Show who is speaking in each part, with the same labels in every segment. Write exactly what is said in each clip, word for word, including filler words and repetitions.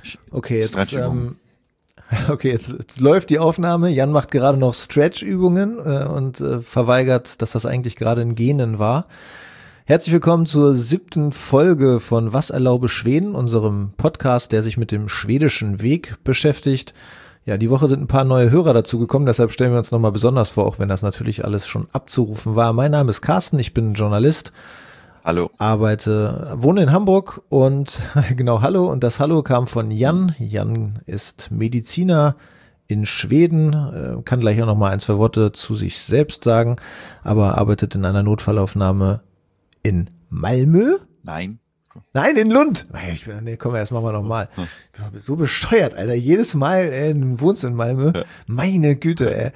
Speaker 1: Okay, jetzt, ähm, okay, jetzt, jetzt läuft die Aufnahme. Jan macht gerade noch Stretch-Übungen äh, und äh, verweigert, dass das eigentlich gerade in Genen war. Herzlich willkommen zur siebten Folge von Was erlaube Schweden, unserem Podcast, der sich mit dem schwedischen Weg beschäftigt. Ja, die Woche sind ein paar neue Hörer dazu gekommen, deshalb stellen wir uns nochmal besonders vor, auch wenn das natürlich alles schon abzurufen war. Mein Name ist Carsten, ich bin Journalist.
Speaker 2: Hallo.
Speaker 1: Arbeite, wohne in Hamburg und genau, hallo. Und das Hallo kam von Jan. Jan ist Mediziner in Schweden, kann gleich auch nochmal ein, zwei Worte zu sich selbst sagen, aber arbeitet in einer Notfallaufnahme in Malmö?
Speaker 2: Nein.
Speaker 1: Nein, in Lund. Ich bin, nee, komm, erst machen wir nochmal. Ich bin so bescheuert, Alter. Jedes Mal, ey, du wohnst in Malmö. Meine Güte, ey.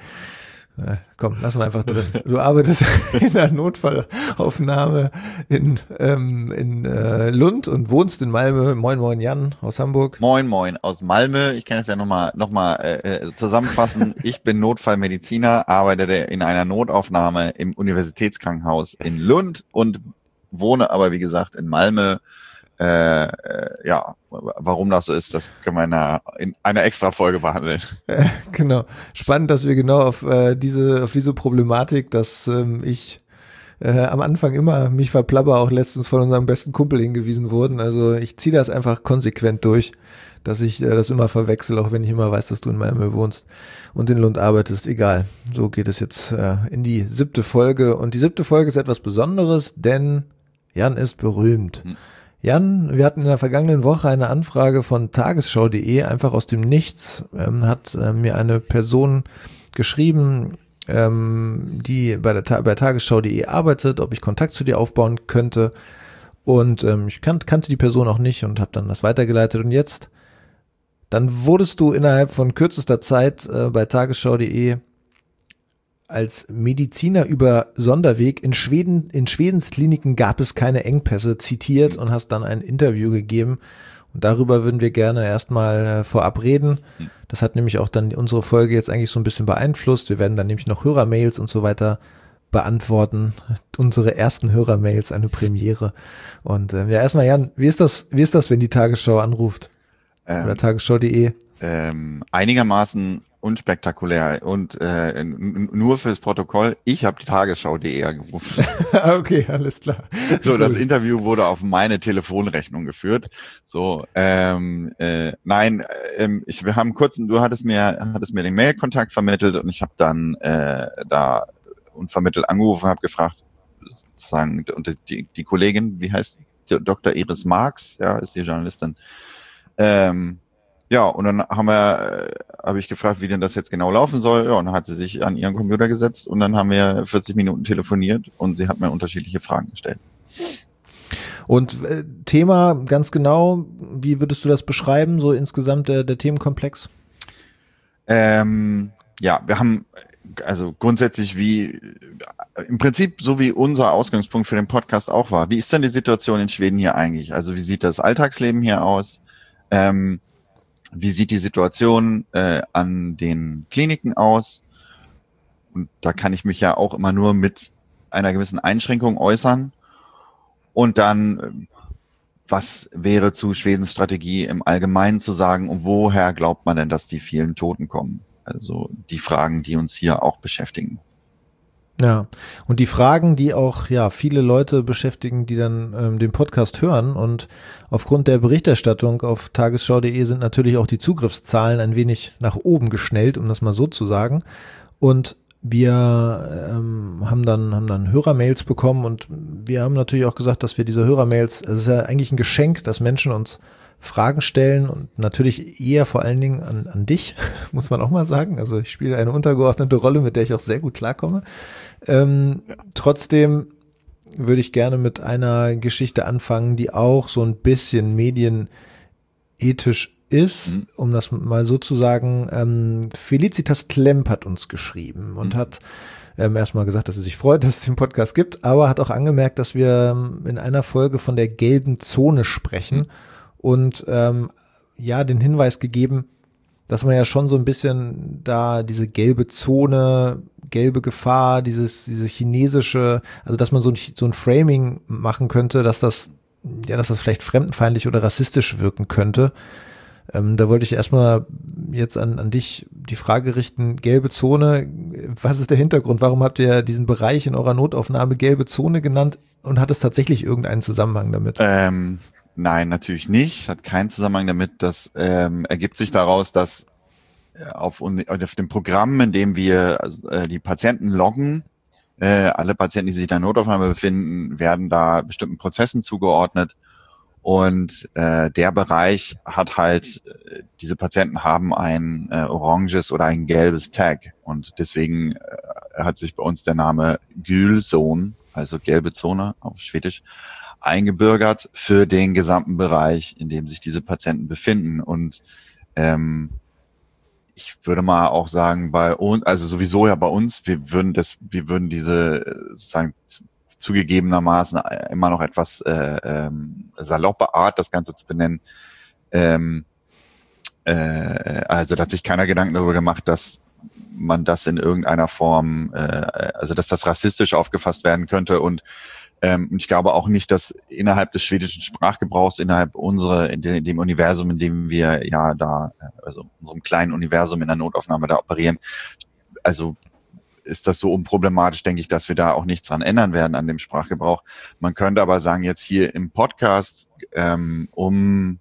Speaker 1: Komm, lass mal einfach drin. Du arbeitest in der Notfallaufnahme in, ähm, in äh, Lund und wohnst in Malmö. Moin, moin, Jan aus Hamburg.
Speaker 2: Moin, moin aus Malmö. Ich kann es ja nochmal noch mal, äh, zusammenfassen. Ich bin Notfallmediziner, arbeite in einer Notaufnahme im Universitätskrankenhaus in Lund und wohne aber, wie gesagt, in Malmö. Äh, äh, ja, warum das so ist, das können wir in einer, in einer extra Folge behandeln.
Speaker 1: Äh, genau. Spannend, dass wir genau auf äh, diese auf diese Problematik, dass ähm, ich äh, am Anfang immer mich verplapper, auch letztens von unserem besten Kumpel hingewiesen wurden. Also ich ziehe das einfach konsequent durch, dass ich äh, das immer verwechsel, auch wenn ich immer weiß, dass du in Malmö wohnst und in Lund arbeitest. Egal. So geht es jetzt äh, in die siebte Folge. Und die siebte Folge ist etwas Besonderes, denn Jan ist berühmt. Hm. Jan, wir hatten in der vergangenen Woche eine Anfrage von tagesschau punkt de, einfach aus dem Nichts, ähm, hat äh, mir eine Person geschrieben, ähm, die bei der Ta- bei tagesschau punkt de arbeitet, ob ich Kontakt zu dir aufbauen könnte, und ähm, ich kan- kannte die Person auch nicht und habe dann das weitergeleitet, und jetzt, dann wurdest du innerhalb von kürzester Zeit äh, bei tagesschau punkt de als Mediziner über Sonderweg in Schweden, in Schwedens Kliniken gab es keine Engpässe zitiert und hast dann ein Interview gegeben. Und darüber würden wir gerne erstmal äh, vorab reden. Das hat nämlich auch dann unsere Folge jetzt eigentlich so ein bisschen beeinflusst. Wir werden dann nämlich noch Hörermails und so weiter beantworten. Unsere ersten Hörermails, eine Premiere. Und äh, ja, erstmal Jan, wie ist das, wie ist das, wenn die Tagesschau anruft? Ähm, Oder tagesschau punkt de?
Speaker 2: Ähm, einigermaßen unspektakulär und äh, n- nur fürs Protokoll, ich habe die tagesschau punkt de angerufen.
Speaker 1: Okay, alles klar.
Speaker 2: So,
Speaker 1: Gut.
Speaker 2: das Interview wurde auf meine Telefonrechnung geführt. So, ähm, äh, nein, ähm, ich, wir haben kurz, du hattest mir, hattest mir den Mailkontakt vermittelt und ich habe dann äh, da unvermittelt angerufen, habe gefragt, sozusagen, und die, die Kollegin, wie heißt die, Doktor Iris Marx, ja, ist die Journalistin. Ähm, Ja, und dann haben wir, äh, habe ich gefragt, wie denn das jetzt genau laufen soll. Ja, und dann hat sie sich an ihren Computer gesetzt und dann haben wir vierzig Minuten telefoniert und sie hat mir unterschiedliche Fragen gestellt.
Speaker 1: Und äh, Thema ganz genau, wie würdest du das beschreiben, so insgesamt der, der Themenkomplex?
Speaker 2: Ähm, ja, wir haben also grundsätzlich wie, im Prinzip so wie unser Ausgangspunkt für den Podcast auch war. Wie ist denn die Situation in Schweden hier eigentlich? Also wie sieht das Alltagsleben hier aus? Ähm, Wie sieht die Situation äh, an den Kliniken aus? Und da kann ich mich ja auch immer nur mit einer gewissen Einschränkung äußern. Und dann, was wäre zu Schwedens Strategie im Allgemeinen zu sagen und woher glaubt man denn, dass die vielen Toten kommen? Also die Fragen, die uns hier auch beschäftigen.
Speaker 1: Ja, und die Fragen, die auch ja viele Leute beschäftigen, die dann ähm, den Podcast hören, und aufgrund der Berichterstattung auf tagesschau punkt de sind natürlich auch die Zugriffszahlen ein wenig nach oben geschnellt, um das mal so zu sagen. Und wir ähm, haben dann haben dann Hörermails bekommen, und wir haben natürlich auch gesagt, dass wir diese Hörermails, es ist ja eigentlich ein Geschenk, dass Menschen uns Fragen stellen, und natürlich eher vor allen Dingen an, an dich, muss man auch mal sagen. Also ich spiele eine untergeordnete Rolle, mit der ich auch sehr gut klarkomme. Ähm, ja. Trotzdem würde ich gerne mit einer Geschichte anfangen, die auch so ein bisschen medienethisch ist, mhm. um das mal so zu sagen. Ähm, Felicitas Klemp hat uns geschrieben und mhm. hat ähm, erstmal gesagt, dass sie sich freut, dass es den Podcast gibt, aber hat auch angemerkt, dass wir ähm, in einer Folge von der gelben Zone sprechen. Mhm. Und ähm, ja, den Hinweis gegeben, dass man ja schon so ein bisschen da diese gelbe Zone, gelbe Gefahr, dieses diese chinesische, also dass man so ein, so ein Framing machen könnte, dass das ja, dass das vielleicht fremdenfeindlich oder rassistisch wirken könnte. Ähm, da wollte ich erstmal jetzt an, an dich die Frage richten, gelbe Zone, was ist der Hintergrund? Warum habt ihr diesen Bereich in eurer Notaufnahme gelbe Zone genannt und hat es tatsächlich irgendeinen Zusammenhang damit?
Speaker 2: Ähm, nein, natürlich nicht. Hat keinen Zusammenhang damit. Das ähm, ergibt sich daraus, dass auf, auf dem Programm, in dem wir also, äh, die Patienten loggen, äh, alle Patienten, die sich in der Notaufnahme befinden, werden da bestimmten Prozessen zugeordnet. Und äh, der Bereich hat halt, äh, diese Patienten haben ein äh, oranges oder ein gelbes Tag. Und deswegen äh, hat sich bei uns der Name Gul Zone, also gelbe Zone auf Schwedisch, eingebürgert für den gesamten Bereich, in dem sich diese Patienten befinden. Und ähm, ich würde mal auch sagen, bei uns, also sowieso ja bei uns, wir würden das, wir würden diese sozusagen zugegebenermaßen immer noch etwas äh, ähm, saloppe Art, das Ganze zu benennen. Ähm, äh, also da hat sich keiner Gedanken darüber gemacht, dass man das in irgendeiner Form, äh, also dass das rassistisch aufgefasst werden könnte. Und ähm, ich glaube auch nicht, dass innerhalb des schwedischen Sprachgebrauchs, innerhalb unserer, in, de, in dem Universum, in dem wir ja da, also unserem kleinen Universum in der Notaufnahme da operieren, also ist das so unproblematisch, denke ich, dass wir da auch nichts dran ändern werden an dem Sprachgebrauch. Man könnte aber sagen, jetzt hier im Podcast, ähm, um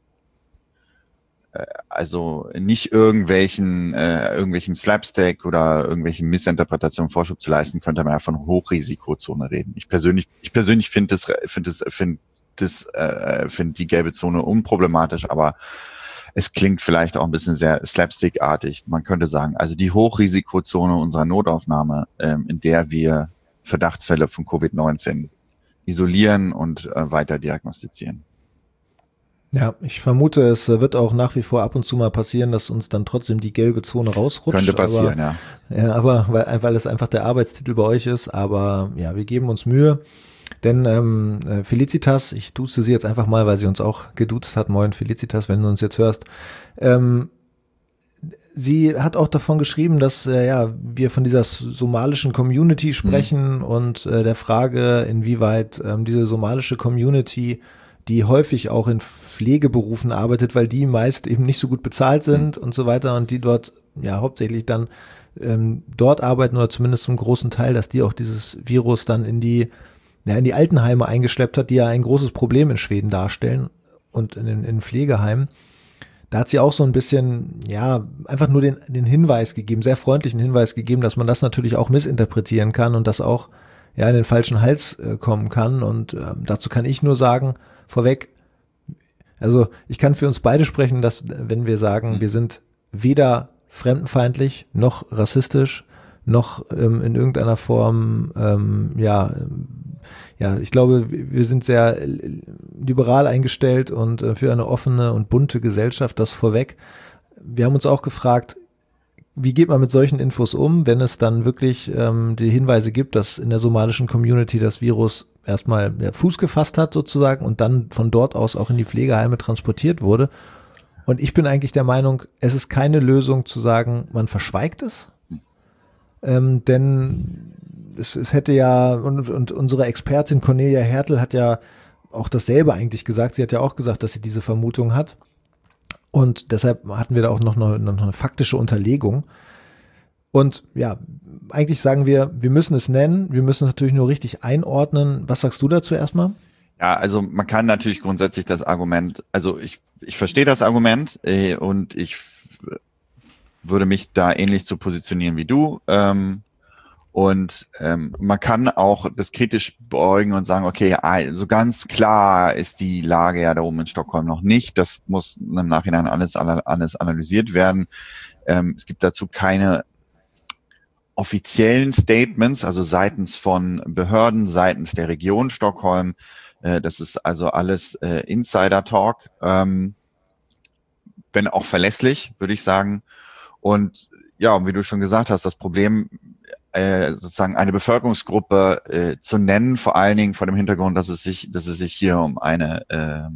Speaker 2: äh, also nicht irgendwelchen äh, irgendwelchen Slapstick oder irgendwelchen Missinterpretationen Vorschub zu leisten, könnte man ja von Hochrisikozone reden. Ich persönlich, ich persönlich finde das, finde das, finde das, äh, finde die gelbe Zone unproblematisch, aber es klingt vielleicht auch ein bisschen sehr slapstickartig. Man könnte sagen, also die Hochrisikozone unserer Notaufnahme, ähm, in der wir Verdachtsfälle von Covid neunzehn isolieren und äh, weiter diagnostizieren.
Speaker 1: Ja, ich vermute, es wird auch nach wie vor ab und zu mal passieren, dass uns dann trotzdem die gelbe Zone rausrutscht.
Speaker 2: Könnte passieren,
Speaker 1: aber,
Speaker 2: ja.
Speaker 1: Ja, aber weil, weil es einfach der Arbeitstitel bei euch ist. Aber ja, wir geben uns Mühe. Denn ähm, Felicitas, ich duze sie jetzt einfach mal, weil sie uns auch geduzt hat. Moin Felicitas, wenn du uns jetzt hörst. Ähm, sie hat auch davon geschrieben, dass äh, ja wir von dieser somalischen Community sprechen mhm. und äh, der Frage, inwieweit ähm, diese somalische Community, die häufig auch in Pflegeberufen arbeitet, weil die meist eben nicht so gut bezahlt sind mhm. und so weiter und die dort ja hauptsächlich dann ähm, dort arbeiten oder zumindest zum großen Teil, dass die auch dieses Virus dann in die ja, in die Altenheime eingeschleppt hat, die ja ein großes Problem in Schweden darstellen und in den in Pflegeheimen. Da hat sie auch so ein bisschen, ja, einfach nur den, den Hinweis gegeben, sehr freundlichen Hinweis gegeben, dass man das natürlich auch missinterpretieren kann und das auch ja in den falschen Hals äh, kommen kann. Und äh, dazu kann ich nur sagen, vorweg, also ich kann für uns beide sprechen, dass wenn wir sagen, wir sind weder fremdenfeindlich noch rassistisch, noch ähm, in irgendeiner Form, ähm, ja, ja, ich glaube, wir sind sehr liberal eingestellt und äh, für eine offene und bunte Gesellschaft, das vorweg. Wir haben uns auch gefragt, wie geht man mit solchen Infos um, wenn es dann wirklich ähm, die Hinweise gibt, dass in der somalischen Community das Virus erstmal ja, Fuß gefasst hat sozusagen und dann von dort aus auch in die Pflegeheime transportiert wurde. Und ich bin eigentlich der Meinung, es ist keine Lösung zu sagen, man verschweigt es, ähm, denn es, es hätte ja, und, und unsere Expertin Cornelia Hertel hat ja auch dasselbe eigentlich gesagt. Sie hat ja auch gesagt, dass sie diese Vermutung hat. Und deshalb hatten wir da auch noch eine, noch eine faktische Unterlegung. Und ja, eigentlich sagen wir, wir müssen es nennen. Wir müssen es natürlich nur richtig einordnen. Was sagst du dazu erstmal?
Speaker 2: Ja, also man kann natürlich grundsätzlich das Argument, also ich, ich verstehe das Argument äh, und ich würde mich da ähnlich zu positionieren wie du. Ähm, Und ähm, man kann auch das kritisch beäugen und sagen, okay, also ganz klar ist die Lage ja da oben in Stockholm noch nicht. Das muss im Nachhinein alles, alles analysiert werden. Ähm, es gibt dazu keine offiziellen Statements, also seitens von Behörden, seitens der Region Stockholm. Äh, das ist also alles äh, Insider-Talk, ähm, wenn auch verlässlich, würde ich sagen. Und ja, und wie du schon gesagt hast, das Problem sozusagen eine Bevölkerungsgruppe äh, zu nennen, vor allen Dingen vor dem Hintergrund, dass es sich, dass es sich hier um eine, äh,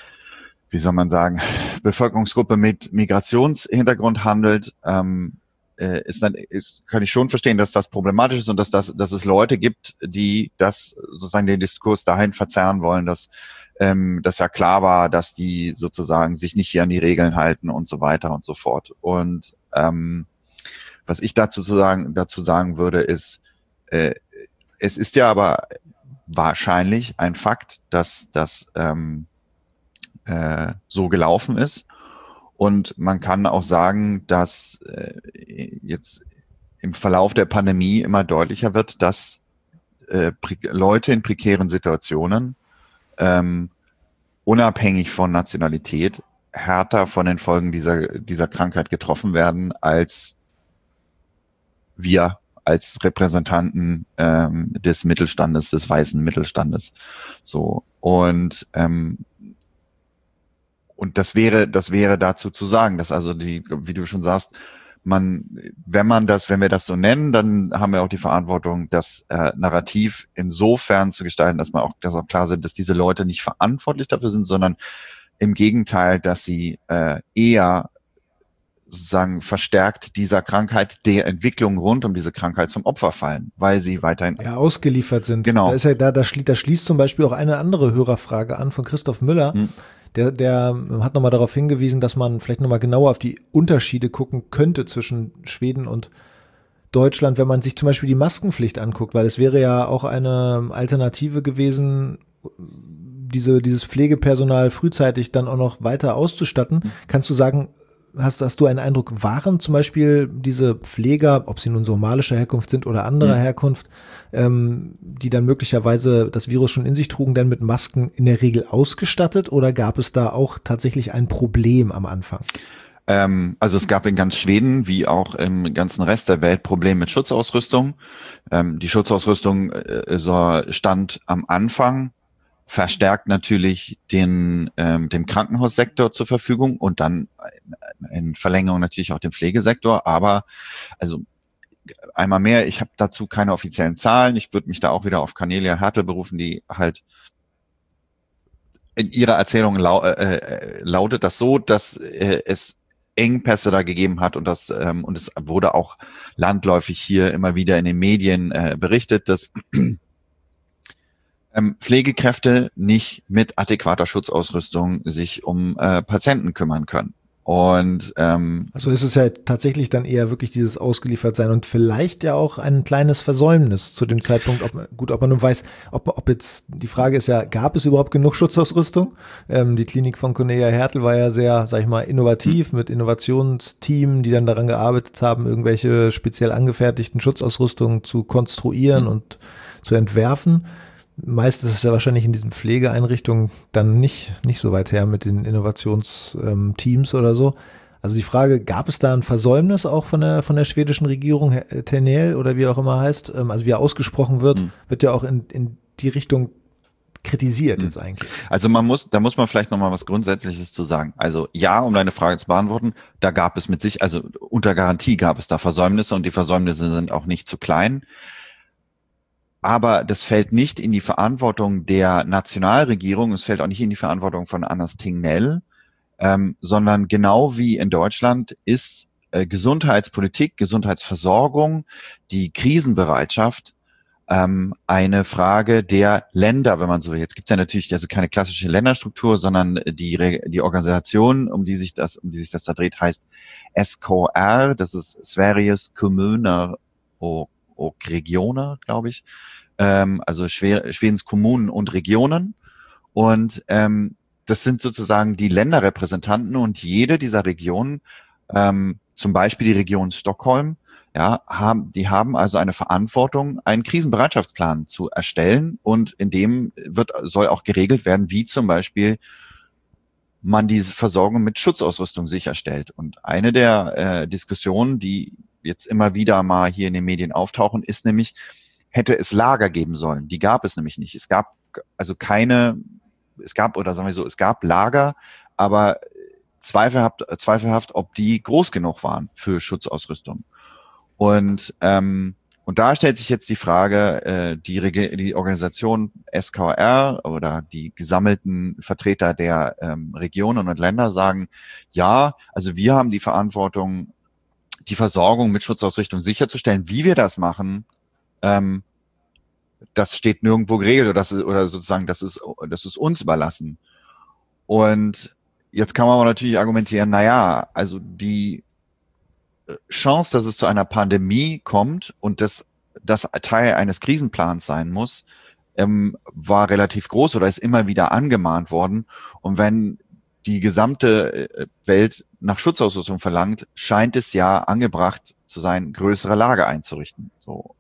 Speaker 2: wie soll man sagen, Bevölkerungsgruppe mit Migrationshintergrund handelt, ähm, äh, ist dann, ist, kann ich schon verstehen, dass das problematisch ist und dass das, dass es Leute gibt, die das sozusagen den Diskurs dahin verzerren wollen, dass, ähm, dass ja klar war, dass die sozusagen sich nicht hier an die Regeln halten und so weiter und so fort. Und ähm, was ich dazu zu sagen, dazu sagen würde, ist, äh, es ist ja aber wahrscheinlich ein Fakt, dass das ähm, äh, so gelaufen ist. Und man kann auch sagen, dass äh, jetzt im Verlauf der Pandemie immer deutlicher wird, dass äh, Leute in prekären Situationen ähm, unabhängig von Nationalität härter von den Folgen dieser, dieser Krankheit getroffen werden als wir als Repräsentanten ähm, des Mittelstandes, des weißen Mittelstandes. So. Und ähm, Und das wäre, das wäre dazu zu sagen, dass also die, wie du schon sagst, man, wenn man das, wenn wir das so nennen, dann haben wir auch die Verantwortung, das äh, Narrativ insofern zu gestalten, dass man auch, dass auch klar sind, dass diese Leute nicht verantwortlich dafür sind, sondern im Gegenteil, dass sie äh, eher sozusagen verstärkt dieser Krankheit, der Entwicklung rund um diese Krankheit zum Opfer fallen, weil sie weiterhin
Speaker 1: ja, ausgeliefert sind.
Speaker 2: Genau.
Speaker 1: Da ist ja, da, da, schließt, da schließt zum Beispiel auch eine andere Hörerfrage an von Christoph Müller. Hm. Der, der hat nochmal darauf hingewiesen, dass man vielleicht nochmal genauer auf die Unterschiede gucken könnte zwischen Schweden und Deutschland, wenn man sich zum Beispiel die Maskenpflicht anguckt, weil es wäre ja auch eine Alternative gewesen, diese, dieses Pflegepersonal frühzeitig dann auch noch weiter auszustatten. Mhm. Kannst du sagen, hast, hast du einen Eindruck, waren zum Beispiel diese Pfleger, ob sie nun somalischer Herkunft sind oder anderer mhm. Herkunft, ähm, die dann möglicherweise das Virus schon in sich trugen, dann mit Masken in der Regel ausgestattet oder gab es da auch tatsächlich ein Problem am Anfang?
Speaker 2: Ähm, also es gab in ganz Schweden wie auch im ganzen Rest der Welt Probleme mit Schutzausrüstung. Ähm, die Schutzausrüstung äh, so stand am Anfang verstärkt natürlich den ähm, dem Krankenhaussektor zur Verfügung und dann in Verlängerung natürlich auch den Pflegesektor. Aber also einmal mehr, ich habe dazu keine offiziellen Zahlen. Ich würde mich da auch wieder auf Cornelia Hertel berufen, die halt in ihrer Erzählung lau äh, lautet das so, dass äh, es Engpässe da gegeben hat und das ähm, und es wurde auch landläufig hier immer wieder in den Medien äh, berichtet, dass ähm, Pflegekräfte nicht mit adäquater Schutzausrüstung sich um äh, Patienten kümmern können. Und ähm,
Speaker 1: also ist es ja tatsächlich dann eher wirklich dieses Ausgeliefertsein und vielleicht ja auch ein kleines Versäumnis zu dem Zeitpunkt, ob man, gut, ob man nun weiß, ob, ob jetzt, die Frage ist ja, gab es überhaupt genug Schutzausrüstung? Ähm, die Klinik von Cornelia Hertel war ja sehr, sag ich mal, innovativ mit Innovationsteam, die dann daran gearbeitet haben, irgendwelche speziell angefertigten Schutzausrüstungen zu konstruieren und zu entwerfen. Meist ist es ja wahrscheinlich in diesen Pflegeeinrichtungen dann nicht, nicht so weit her mit den Innovationsteams oder so. Also die Frage, gab es da ein Versäumnis auch von der, von der schwedischen Regierung, Tegnell oder wie auch immer heißt, also wie er ausgesprochen wird, mhm. wird ja auch in, in die Richtung kritisiert mhm. jetzt eigentlich.
Speaker 2: Also man muss, da muss man vielleicht nochmal was Grundsätzliches zu sagen. Also ja, um deine Frage zu beantworten, da gab es mit sich, also unter Garantie gab es da Versäumnisse und die Versäumnisse sind auch nicht zu klein. Aber das fällt nicht in die Verantwortung der Nationalregierung, es fällt auch nicht in die Verantwortung von Anders Tegnell, ähm, sondern genau wie in Deutschland ist äh, Gesundheitspolitik, Gesundheitsversorgung, die Krisenbereitschaft ähm, eine Frage der Länder, wenn man so will. Jetzt gibt es ja natürlich also keine klassische Länderstruktur, sondern die, die Organisation, um die sich das, um die sich das da dreht, heißt S K R, das ist Sveriges Kommuner och Regioner, glaube ich, ähm, also Schwedens Kommunen und Regionen. Und ähm, das sind sozusagen die Länderrepräsentanten und jede dieser Regionen, ähm, zum Beispiel die Region Stockholm, ja, haben, die haben also eine Verantwortung, einen Krisenbereitschaftsplan zu erstellen und in dem wird, soll auch geregelt werden, wie zum Beispiel man diese Versorgung mit Schutzausrüstung sicherstellt. Und eine der äh, Diskussionen, die jetzt immer wieder mal hier in den Medien auftauchen, ist nämlich, hätte es Lager geben sollen. Die gab es nämlich nicht. Es gab also keine, es gab, oder sagen wir so, es gab Lager, aber zweifelhaft, zweifelhaft, ob die groß genug waren für Schutzausrüstung. Und, ähm, und da stellt sich jetzt die Frage, äh, die, Reg- die Organisation S K R oder die gesammelten Vertreter der ähm, Regionen und Länder sagen, ja, also wir haben die Verantwortung, die Versorgung mit Schutzausrüstung sicherzustellen. Wie wir das machen, ähm, das steht nirgendwo geregelt oder, das ist, oder sozusagen, das ist, das ist uns überlassen. Und jetzt kann man aber natürlich argumentieren, na ja, also die Chance, dass es zu einer Pandemie kommt und das, das Teil eines Krisenplans sein muss, ähm, war relativ groß oder ist immer wieder angemahnt worden. Und wenn die gesamte Welt nach Schutzausrüstung verlangt, scheint es ja angebracht zu sein, größere Lager einzurichten. So.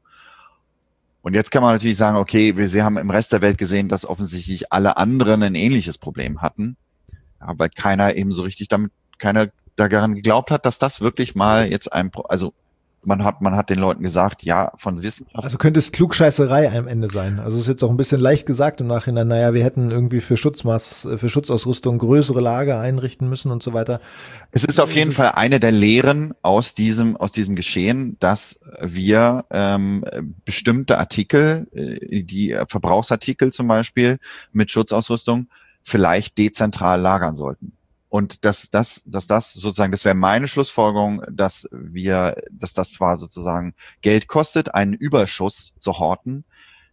Speaker 2: Und jetzt kann man natürlich sagen, okay, wir, sie haben im Rest der Welt gesehen, dass offensichtlich alle anderen ein ähnliches Problem hatten, aber keiner eben so richtig damit, keiner daran geglaubt hat, dass das wirklich mal jetzt ein, also man hat, man hat den Leuten gesagt, ja, von Wissenschaft.
Speaker 1: Also könnte es Klugscheißerei am Ende sein. Also es ist jetzt auch ein bisschen leicht gesagt im Nachhinein, naja, wir hätten irgendwie für Schutzmaß, für Schutzausrüstung größere Lager einrichten müssen und so weiter.
Speaker 2: Es ist auf jeden Fall eine der Lehren aus diesem, aus diesem Geschehen, dass wir ähm, bestimmte Artikel, die Verbrauchsartikel zum Beispiel mit Schutzausrüstung, vielleicht dezentral lagern sollten. Und dass das, dass das sozusagen, das wäre meine Schlussfolgerung, dass wir, dass das zwar sozusagen Geld kostet, einen Überschuss zu horten,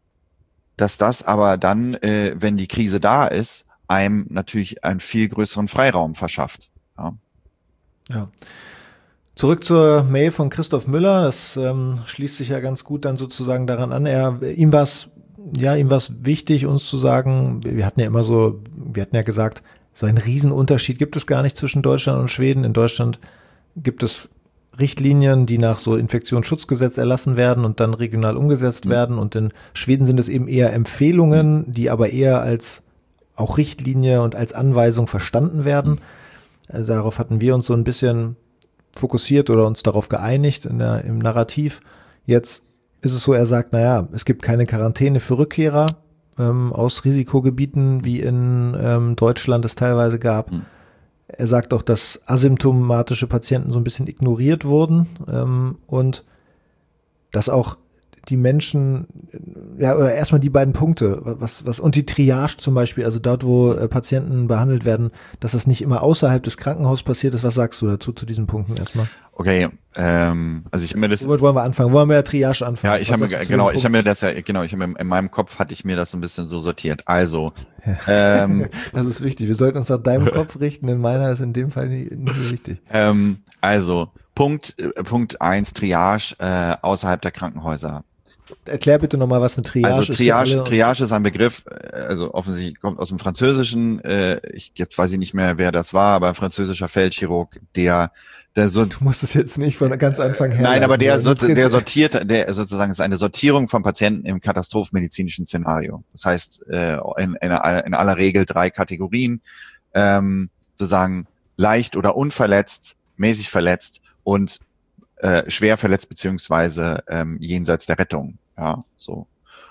Speaker 2: dass das aber dann, äh, wenn die Krise da ist, einem natürlich einen viel größeren Freiraum verschafft. Ja.
Speaker 1: Ja. Zurück zur Mail von Christoph Müller. Das ähm, schließt sich ja ganz gut dann sozusagen daran an. Er, ihm war es, ja, ihm war es wichtig, uns zu sagen, wir hatten ja immer so, wir hatten ja gesagt, so einen Riesenunterschied gibt es gar nicht zwischen Deutschland und Schweden. In Deutschland gibt es Richtlinien, die nach so Infektionsschutzgesetz erlassen werden und dann regional umgesetzt mhm. werden. Und in Schweden sind es eben eher Empfehlungen, mhm. die aber eher als auch Richtlinie und als Anweisung verstanden werden. Mhm. Also darauf hatten wir uns so ein bisschen fokussiert oder uns darauf geeinigt in der, im Narrativ. Jetzt ist es so, er sagt, naja, es gibt keine Quarantäne für Rückkehrer ähm, aus Risikogebieten, wie in ähm, Deutschland es teilweise gab. Mhm. Er sagt auch, dass asymptomatische Patienten so ein bisschen ignoriert wurden ähm, und dass auch die Menschen, ja, oder erstmal die beiden Punkte, was, was, und die Triage zum Beispiel, also dort, wo äh, Patienten behandelt werden, dass das nicht immer außerhalb des Krankenhauses passiert ist. Was sagst du dazu, zu diesen Punkten erstmal?
Speaker 2: Okay, ähm, also ich habe mir das.
Speaker 1: Womit wollen wir anfangen? Wollen wir mit der Triage anfangen?
Speaker 2: Ja, ich habe mir, genau, ich habe mir das ja, genau, ich habe in meinem Kopf hatte ich mir das so ein bisschen so sortiert. Also, ja. ähm,
Speaker 1: das ist wichtig. Wir sollten uns nach deinem Kopf richten, denn meiner ist in dem Fall nicht, nicht so wichtig.
Speaker 2: Ähm, also, Punkt, äh, Punkt eins, Triage äh, außerhalb der Krankenhäuser.
Speaker 1: Erklär bitte nochmal, was eine Triage
Speaker 2: also,
Speaker 1: ist.
Speaker 2: Triage, Triage ist ein Begriff, also offensichtlich kommt aus dem Französischen, äh, ich, jetzt weiß ich nicht mehr, wer das war, aber ein französischer Feldchirurg, der, der so.
Speaker 1: Du musst es jetzt nicht von ganz Anfang her.
Speaker 2: Nein, aber der, so, der sortiert, der sozusagen ist eine Sortierung von Patienten im katastrophenmedizinischen Szenario. Das heißt, äh, in, in, in aller Regel drei Kategorien, ähm, sozusagen leicht oder unverletzt, mäßig verletzt und äh, schwer verletzt beziehungsweise ähm, jenseits der Rettung. Ja, so.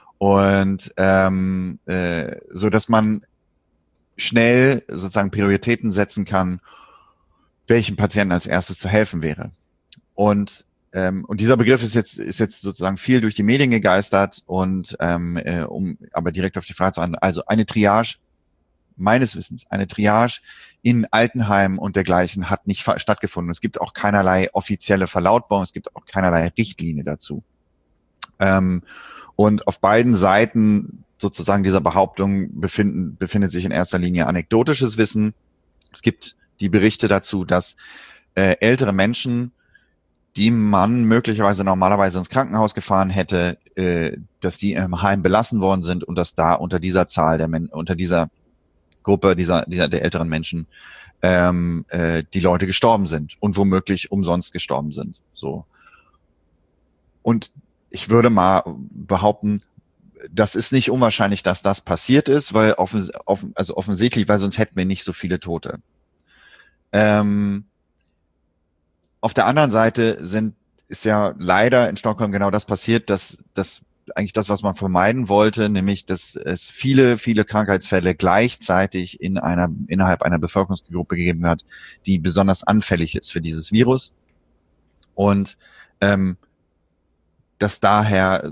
Speaker 2: Und ähm, äh, so, dass man schnell sozusagen Prioritäten setzen kann, welchen Patienten als erstes zu helfen wäre. Und ähm, und dieser Begriff ist jetzt ist jetzt sozusagen viel durch die Medien gegeistert und ähm, äh, um aber direkt auf die Frage zu antworten, also eine Triage meines Wissens, eine Triage in Altenheimen und dergleichen hat nicht stattgefunden. Es gibt auch keinerlei offizielle Verlautbarung, es gibt auch keinerlei Richtlinie dazu. Ähm, und auf beiden Seiten sozusagen dieser Behauptung befinden, befindet sich in erster Linie anekdotisches Wissen. Es gibt die Berichte dazu, dass äh, ältere Menschen, die man möglicherweise normalerweise ins Krankenhaus gefahren hätte, äh, dass die im Heim belassen worden sind und dass da unter dieser Zahl der Men- unter dieser Gruppe dieser, dieser der älteren Menschen ähm, äh, die Leute gestorben sind und womöglich umsonst gestorben sind. So. Und ich würde mal behaupten, das ist nicht unwahrscheinlich, dass das passiert ist, weil offen, offen, also offensichtlich, weil sonst hätten wir nicht so viele Tote. Ähm, auf der anderen Seite sind ist ja leider in Stockholm genau das passiert, dass das eigentlich das, was man vermeiden wollte, nämlich, dass es viele, viele Krankheitsfälle gleichzeitig in einer innerhalb einer Bevölkerungsgruppe gegeben hat, die besonders anfällig ist für dieses Virus und ähm, dass daher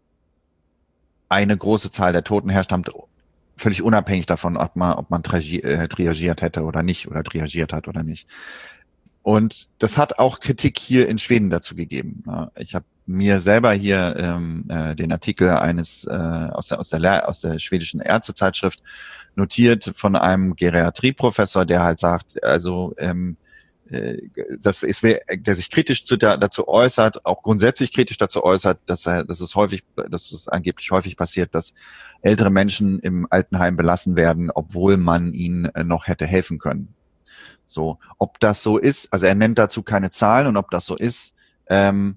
Speaker 2: eine große Zahl der Toten herstammt, völlig unabhängig davon, ob man, ob man triagiert hätte oder nicht oder triagiert hat oder nicht. und das hat auch Kritik hier in Schweden dazu gegeben. Ich habe mir selber hier ähm, äh, den Artikel eines äh, aus der aus der aus der schwedischen Ärztezeitschrift notiert von einem Geriatrieprofessor, der halt sagt, also ähm, äh, dass es der sich kritisch zu der, dazu äußert, auch grundsätzlich kritisch dazu äußert, dass er, dass es häufig, dass es angeblich häufig passiert, dass ältere Menschen im Altenheim belassen werden, obwohl man ihnen äh, noch hätte helfen können. So, ob das so ist, also er nennt dazu keine Zahlen und ob das so ist, ähm,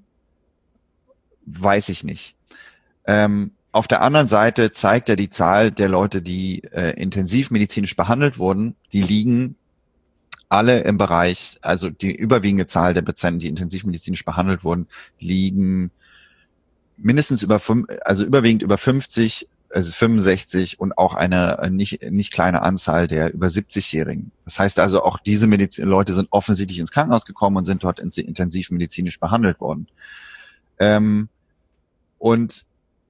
Speaker 2: weiß ich nicht. Ähm, auf der anderen Seite zeigt er die Zahl der Leute, die äh, intensivmedizinisch behandelt wurden, die liegen alle im Bereich, also die überwiegende Zahl der Patienten, die intensivmedizinisch behandelt wurden, liegen mindestens über fünf, also überwiegend über fünfzig, also fünfundsechzig und auch eine nicht nicht kleine Anzahl der über siebzig-Jährigen. Das heißt also, auch diese Medizin Leute sind offensichtlich ins Krankenhaus gekommen und sind dort intensivmedizinisch behandelt worden. Ähm, und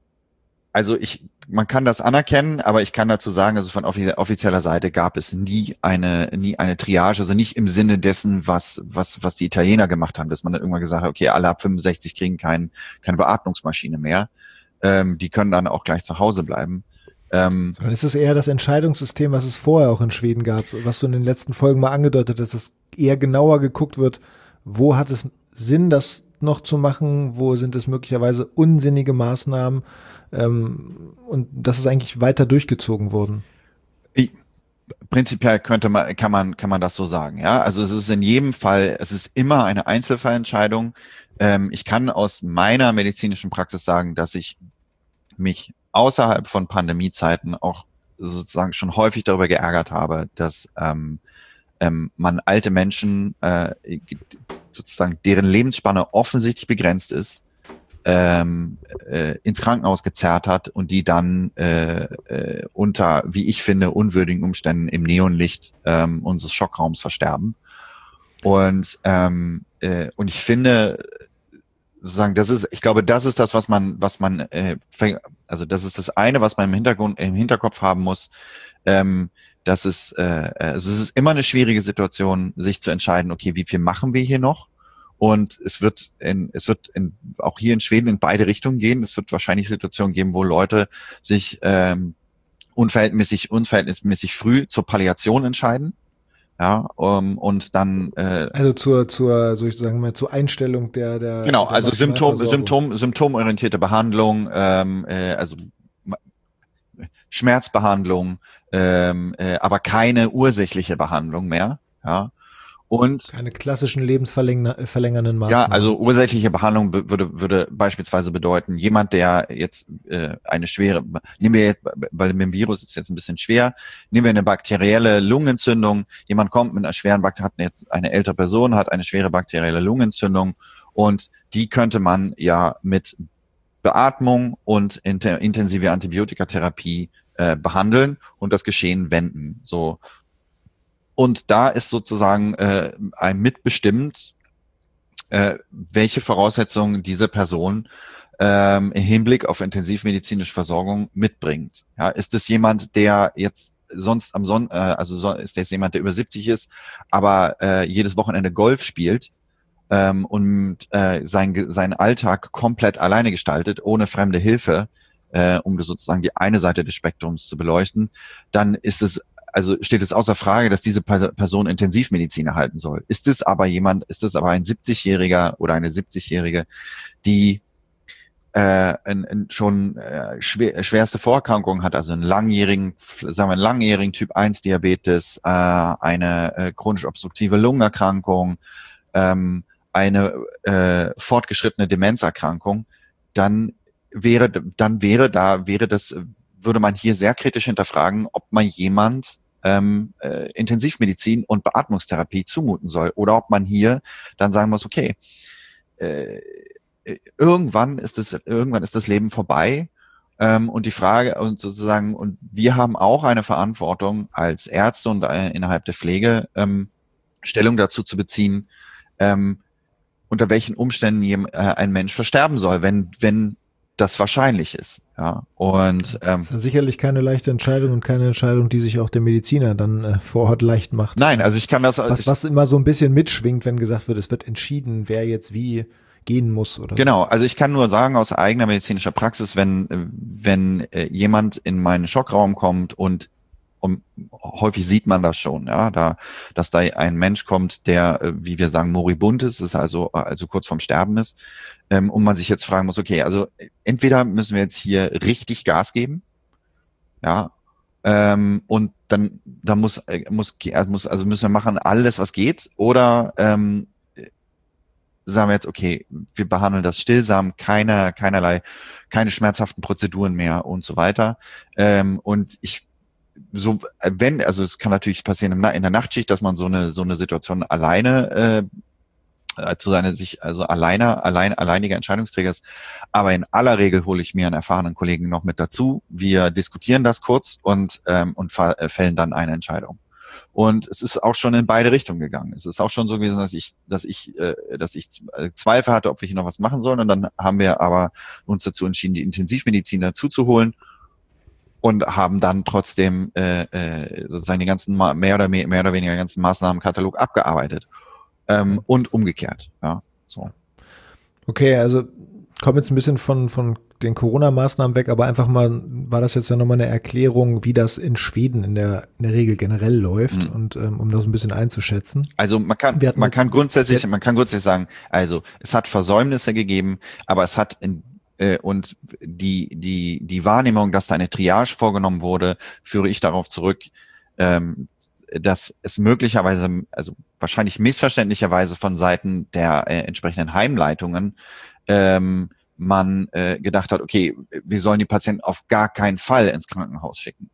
Speaker 2: also ich, man kann das anerkennen, aber ich kann dazu sagen, also von offizieller Seite gab es nie eine, nie eine Triage, also nicht im Sinne dessen, was, was, was die Italiener gemacht haben, dass man dann irgendwann gesagt hat, okay, alle ab fünfundsechzig kriegen kein, keine Beatmungsmaschine mehr. Ähm, die können dann auch gleich zu Hause bleiben.
Speaker 1: Ähm, Sondern ist es eher das Entscheidungssystem, was es vorher auch in Schweden gab, was du in den letzten Folgen mal angedeutet hast, dass es eher genauer geguckt wird, wo hat es Sinn, das noch zu machen, wo sind es möglicherweise unsinnige Maßnahmen, ähm, und das ist eigentlich weiter durchgezogen worden.
Speaker 2: Ich, prinzipiell könnte man, kann man, kann man das so sagen, ja. Also es ist in jedem Fall, es ist immer eine Einzelfallentscheidung. Ähm, ich kann aus meiner medizinischen Praxis sagen, dass ich mich außerhalb von Pandemiezeiten auch sozusagen schon häufig darüber geärgert habe, dass ähm, ähm, man alte Menschen äh, sozusagen deren Lebensspanne offensichtlich begrenzt ist, ähm, äh, ins Krankenhaus gezerrt hat und die dann äh, äh, unter, wie ich finde, unwürdigen Umständen im Neonlicht ähm, unseres Schockraums versterben. Und ähm, äh, und ich finde, sozusagen, das ist, ich glaube, das ist das, was man, was man, äh, also das ist das eine, was man im Hintergrund, im Hinterkopf haben muss. Ähm, dass es, äh, also es ist immer eine schwierige Situation, sich zu entscheiden, okay, wie viel machen wir hier noch? Und es wird in, es wird in, auch hier in Schweden in beide Richtungen gehen. Es wird wahrscheinlich Situationen geben, wo Leute sich ähm, unverhältnismäßig, unverhältnismäßig früh zur Palliation entscheiden. Ja, um, und dann äh,
Speaker 1: also zur zur sozusagen mal zur Einstellung der der
Speaker 2: genau,
Speaker 1: der
Speaker 2: also Symptom Symptom symptomorientierte Behandlung, ähm, äh, also Schmerzbehandlung, ähm, äh, aber keine ursächliche Behandlung mehr. Ja, und
Speaker 1: keine klassischen lebensverlängernden Maßnahmen.
Speaker 2: Ja, also ursächliche Behandlung be- würde würde beispielsweise bedeuten, jemand, der jetzt äh, eine schwere, nehmen wir jetzt, weil mit dem Virus ist jetzt ein bisschen schwer, nehmen wir eine bakterielle Lungenentzündung, jemand kommt mit einer schweren Bakterie, hat eine, eine ältere Person, hat eine schwere bakterielle Lungenentzündung und die könnte man ja mit Beatmung und inter, intensive Antibiotikatherapie äh, behandeln und das Geschehen wenden. So. Und da ist sozusagen äh, ein mitbestimmt, äh, welche Voraussetzungen diese Person ähm, im Hinblick auf intensivmedizinische Versorgung mitbringt. Ja, ist es jemand, der jetzt sonst am Sonn, äh, also so, ist das jemand, der über siebzig ist, aber äh, jedes Wochenende Golf spielt ähm, und äh, sein, seinen Alltag komplett alleine gestaltet, ohne fremde Hilfe, äh, um das sozusagen die eine Seite des Spektrums zu beleuchten, dann ist es also steht es außer Frage, dass diese Person Intensivmedizin erhalten soll. Ist es aber jemand, ist es aber ein siebzigjähriger oder eine siebzigjährige, die äh, ein, ein schon äh, schwer, schwerste Vorerkrankungen hat, also einen langjährigen, sagen wir einen langjährigen Typ eins Diabetes, äh, eine äh, chronisch obstruktive Lungenerkrankung, ähm, eine äh, fortgeschrittene Demenzerkrankung, dann wäre, dann wäre da, wäre das, würde man hier sehr kritisch hinterfragen, ob man jemand ähm, äh, Intensivmedizin und Beatmungstherapie zumuten soll oder ob man hier dann sagen muss, okay, äh, irgendwann ist das, irgendwann ist das Leben vorbei. Ähm, und die Frage und sozusagen, und wir haben auch eine Verantwortung als Ärzte und äh, innerhalb der Pflege ähm, Stellung dazu zu beziehen, ähm, unter welchen Umständen jem, äh, ein Mensch versterben soll, wenn, wenn das wahrscheinlich ist. Ja, und ähm,
Speaker 1: das ist ja sicherlich keine leichte Entscheidung und keine Entscheidung, die sich auch der Mediziner dann äh, vor Ort leicht macht.
Speaker 2: nein, also ich kann das,
Speaker 1: Was,
Speaker 2: ich,
Speaker 1: was immer so ein bisschen mitschwingt, wenn gesagt wird, es wird entschieden, wer jetzt wie gehen muss oder
Speaker 2: genau, also ich kann nur sagen aus eigener medizinischer Praxis, wenn wenn äh, jemand in meinen Schockraum kommt und und häufig sieht man das schon, ja, da, dass da ein Mensch kommt, der, äh, wie wir sagen, moribund ist, ist also also kurz vorm Sterben ist, ähm, und man sich jetzt fragen muss, okay, also entweder müssen wir jetzt hier richtig Gas geben, ja, ähm, und dann dann muss äh, muss muss also müssen wir machen alles, was geht, oder ähm, sagen wir jetzt, okay, wir behandeln das stillsam, keine, keinerlei, keine schmerzhaften Prozeduren mehr und so weiter. Ähm, und ich, so, wenn, also es kann natürlich passieren im, in der Nachtschicht, dass man so eine, so eine Situation alleine, äh, zu seiner sich, also alleine, allein, alleiniger Entscheidungsträger ist. Aber in aller Regel hole ich mir einen erfahrenen Kollegen noch mit dazu. Wir diskutieren das kurz und, ähm, und fällen dann eine Entscheidung. Und es ist auch schon in beide Richtungen gegangen. Es ist auch schon so gewesen, dass ich, dass ich, äh, dass ich Zweifel hatte, ob wir hier noch was machen sollen. Und dann haben wir aber uns dazu entschieden, die Intensivmedizin dazu zu holen und haben dann trotzdem äh, äh, sozusagen die ganzen mehr oder mehr, mehr oder weniger ganzen Maßnahmenkatalog abgearbeitet, ähm, und umgekehrt. Ja, so.
Speaker 1: Okay, also kommen jetzt ein bisschen von von den Corona-Maßnahmen weg, aber einfach mal, war das jetzt ja nochmal eine Erklärung, wie das in Schweden in der, in der Regel generell läuft, mhm. und ähm, um das ein bisschen einzuschätzen.
Speaker 2: Also man kann, man kann grundsätzlich, man kann grundsätzlich sagen, also es hat Versäumnisse gegeben, aber es hat in, äh, und die, die, die Wahrnehmung, dass da eine Triage vorgenommen wurde, führe ich darauf zurück, ähm, dass es möglicherweise, also wahrscheinlich missverständlicherweise von Seiten der äh, entsprechenden Heimleitungen, ähm, man äh, gedacht hat, okay, wir sollen die Patienten auf gar keinen Fall ins Krankenhaus schicken.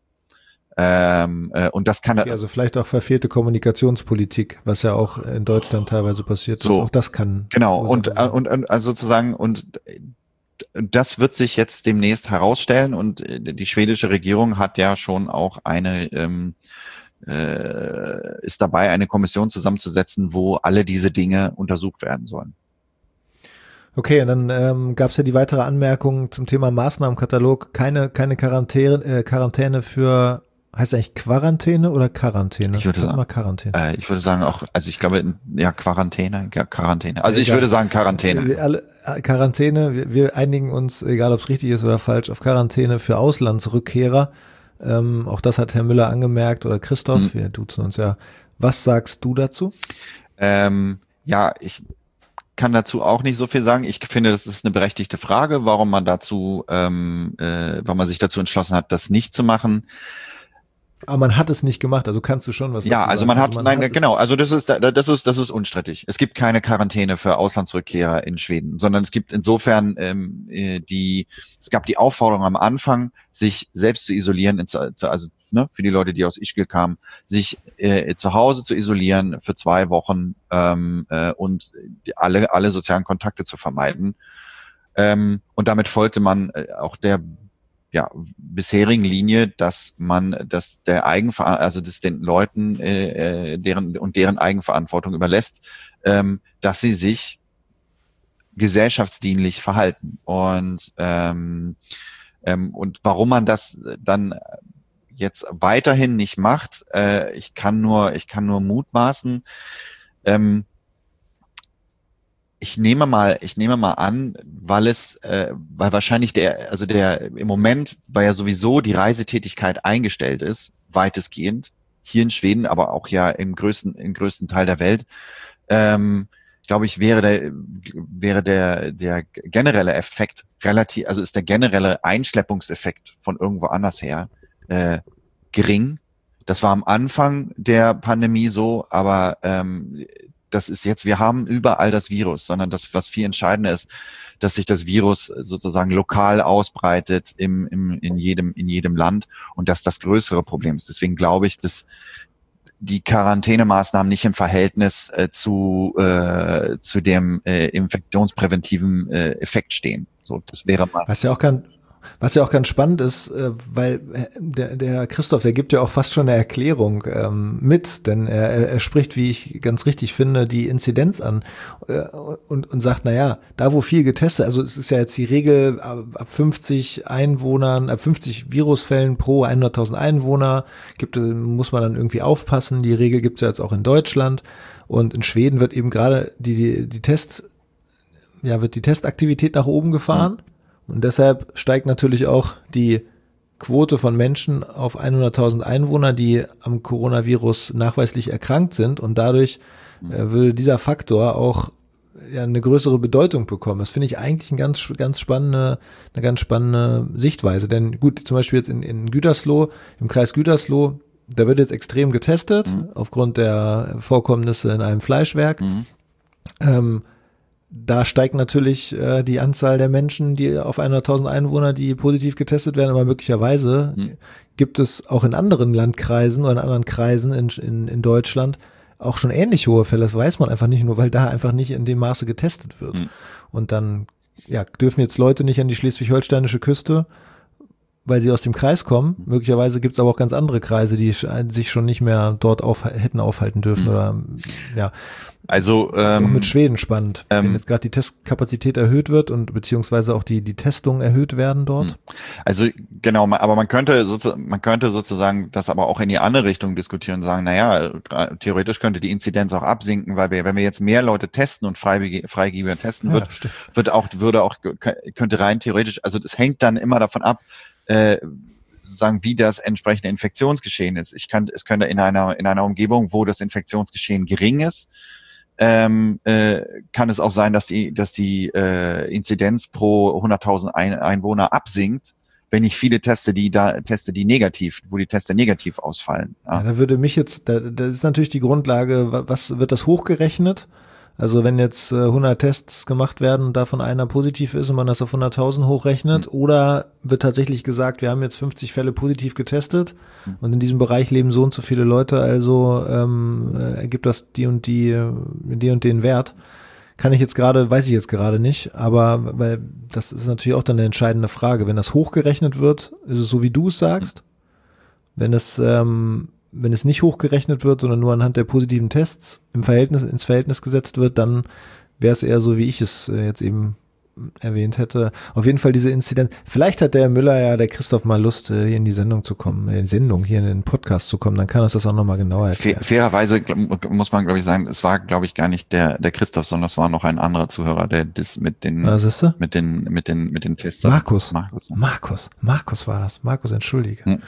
Speaker 2: Ähm, äh, und das kann
Speaker 1: okay, also vielleicht auch verfehlte Kommunikationspolitik, was ja auch in Deutschland teilweise passiert.
Speaker 2: So,
Speaker 1: auch das kann.
Speaker 2: Genau, und, und, und also sozusagen, und das wird sich jetzt demnächst herausstellen, und die schwedische Regierung hat ja schon auch eine ähm, äh, ist dabei, eine Kommission zusammenzusetzen, wo alle diese Dinge untersucht werden sollen.
Speaker 1: Okay, und dann ähm, gab es ja die weitere Anmerkung zum Thema Maßnahmenkatalog. Keine, keine Quarantäne, äh, Quarantäne für, heißt eigentlich Quarantäne oder Quarantäne?
Speaker 2: Ich würde sagen,
Speaker 1: mal Quarantäne.
Speaker 2: Äh, ich würde sagen auch, also ich glaube, ja, Quarantäne, ja, Quarantäne. Also ja, ich egal. würde sagen Quarantäne.
Speaker 1: Wir alle, Quarantäne, wir, wir einigen uns, egal ob es richtig ist oder falsch, auf Quarantäne für Auslandsrückkehrer. Ähm, auch das hat Herr Müller angemerkt, oder Christoph, hm. wir duzen uns ja. Was sagst du dazu?
Speaker 2: Ähm, ja, ich kann dazu auch nicht so viel sagen. Ich finde, das ist eine berechtigte Frage, warum man dazu, ähm, äh, warum man sich dazu entschlossen hat, das nicht zu machen.
Speaker 1: Aber man hat es nicht gemacht, also kannst du schon was dazu
Speaker 2: Ja, also
Speaker 1: sagen.
Speaker 2: man hat,
Speaker 1: also man
Speaker 2: nein,
Speaker 1: hat
Speaker 2: genau, also das ist, das ist, das ist unstrittig. Es gibt keine Quarantäne für Auslandsrückkehrer in Schweden, sondern es gibt insofern ähm, die, es gab die Aufforderung am Anfang, sich selbst zu isolieren, also ne, für die Leute, die aus Ischgl kamen, sich äh, zu Hause zu isolieren für zwei Wochen ähm, äh, und alle, alle sozialen Kontakte zu vermeiden. Ähm, und damit folgte man äh, auch der ja, bisherigen Linie, dass man, dass der Eigenverantwortung, also das den Leuten äh, deren und deren Eigenverantwortung überlässt, ähm, dass sie sich gesellschaftsdienlich verhalten. Und ähm, ähm, und warum man das dann jetzt weiterhin nicht macht, äh, ich kann nur, ich kann nur mutmaßen. Ähm, Ich nehme mal, ich nehme mal an, weil es, äh, weil wahrscheinlich der, also der im Moment, weil ja sowieso die Reisetätigkeit eingestellt ist, weitestgehend hier in Schweden, aber auch ja im größten, im größten Teil der Welt, ähm, glaube ich, wäre der, wäre der, der generelle Effekt relativ, also ist der generelle Einschleppungseffekt von irgendwo anders her äh, gering. Das war am Anfang der Pandemie so, aber ähm, das ist jetzt, wir haben überall das Virus, sondern das, was viel entscheidender ist, dass sich das Virus sozusagen lokal ausbreitet im, im, in jedem, in jedem Land, und dass das größere Problem ist. Deswegen glaube ich, dass die Quarantänemaßnahmen nicht im Verhältnis äh, zu, äh, zu dem äh, infektionspräventiven äh, Effekt stehen. So, das wäre mal.
Speaker 1: Was ja auch kein, Was ja auch ganz spannend ist, äh, weil der, der Christoph, der gibt ja auch fast schon eine Erklärung ähm, mit, denn er, er spricht, wie ich ganz richtig finde, die Inzidenz an äh, und, und sagt, na ja, da wo viel getestet, also es ist ja jetzt die Regel ab, ab fünfzig Einwohnern, ab fünfzig Virusfällen pro hunderttausend Einwohner gibt, muss man dann irgendwie aufpassen. Die Regel gibt's ja jetzt auch in Deutschland und in Schweden wird eben gerade die, die, die Test, ja, wird die Testaktivität nach oben gefahren. Mhm. Und deshalb steigt natürlich auch die Quote von Menschen auf hunderttausend Einwohner, die am Coronavirus nachweislich erkrankt sind. Und dadurch äh, würde dieser Faktor auch ja, eine größere Bedeutung bekommen. Das finde ich eigentlich eine ganz, ganz spannende, eine ganz spannende Sichtweise. Denn gut, zum Beispiel jetzt in, in Gütersloh, im Kreis Gütersloh, da wird jetzt extrem getestet, mhm. aufgrund der Vorkommnisse in einem Fleischwerk. Mhm. Ähm, Da steigt natürlich äh, die Anzahl der Menschen, die auf hunderttausend Einwohner, die positiv getestet werden, aber möglicherweise mhm. gibt es auch in anderen Landkreisen oder in anderen Kreisen in, in, in Deutschland auch schon ähnlich hohe Fälle. Das weiß man einfach nicht, nur weil da einfach nicht in dem Maße getestet wird. Mhm. Und dann ja, dürfen jetzt Leute nicht an die schleswig-holsteinische Küste, weil sie aus dem Kreis kommen. Mhm. Möglicherweise gibt es aber auch ganz andere Kreise, die sich schon nicht mehr dort auf, hätten aufhalten dürfen. Mhm. Oder ja.
Speaker 2: Also
Speaker 1: das ist
Speaker 2: ähm,
Speaker 1: auch mit Schweden spannend, ähm, wenn jetzt gerade die Testkapazität erhöht wird und beziehungsweise auch die die Testungen erhöht werden dort.
Speaker 2: Also genau, aber man könnte sozusagen, man könnte sozusagen das aber auch in die andere Richtung diskutieren und sagen, naja, theoretisch könnte die Inzidenz auch absinken, weil wir, wenn wir jetzt mehr Leute testen und Freigebiger testen, wird, ja, wird auch, würde auch, könnte rein theoretisch, also das hängt dann immer davon ab, äh, sozusagen, wie das entsprechende Infektionsgeschehen ist. Ich kann, es könnte in einer, in einer Umgebung, wo das Infektionsgeschehen gering ist, Ähm, äh, kann es auch sein, dass die, dass die äh, Inzidenz pro hunderttausend Ein- Einwohner absinkt, wenn ich viele teste, die da teste, die negativ, wo die Teste negativ ausfallen.
Speaker 1: Ja, ja da würde mich jetzt, da, das ist natürlich die Grundlage, was wird das hochgerechnet? Also wenn jetzt äh, hundert Tests gemacht werden und davon einer positiv ist und man das auf hunderttausend hochrechnet, mhm. oder wird tatsächlich gesagt, wir haben jetzt fünfzig Fälle positiv getestet mhm. und in diesem Bereich leben so und so viele Leute, also ähm, äh, ergibt das die und die, die und den Wert. Kann ich jetzt gerade, weiß ich jetzt gerade nicht, aber weil das ist natürlich auch dann eine entscheidende Frage. Wenn das hochgerechnet wird, ist es so, wie du es sagst. Mhm. Wenn es ähm, wenn es nicht hochgerechnet wird, sondern nur anhand der positiven Tests im Verhältnis, ins Verhältnis gesetzt wird, dann wäre es eher so, wie ich es äh, jetzt eben erwähnt hätte. Auf jeden Fall diese Inzidenz. Vielleicht hat der Müller ja, der Christoph mal Lust, äh, hier in die Sendung zu kommen, in die Sendung, hier in den Podcast zu kommen, dann kann uns das auch nochmal genauer erklären.
Speaker 2: Fairerweise muss man, glaube ich, sagen, es war, glaube ich, gar nicht der, der Christoph, sondern es war noch ein anderer Zuhörer, der das mit den,
Speaker 1: Was ist das?
Speaker 2: mit den, mit den, mit den Tests.
Speaker 1: Markus. Markus. Markus. Markus war das. Markus, entschuldige. Hm.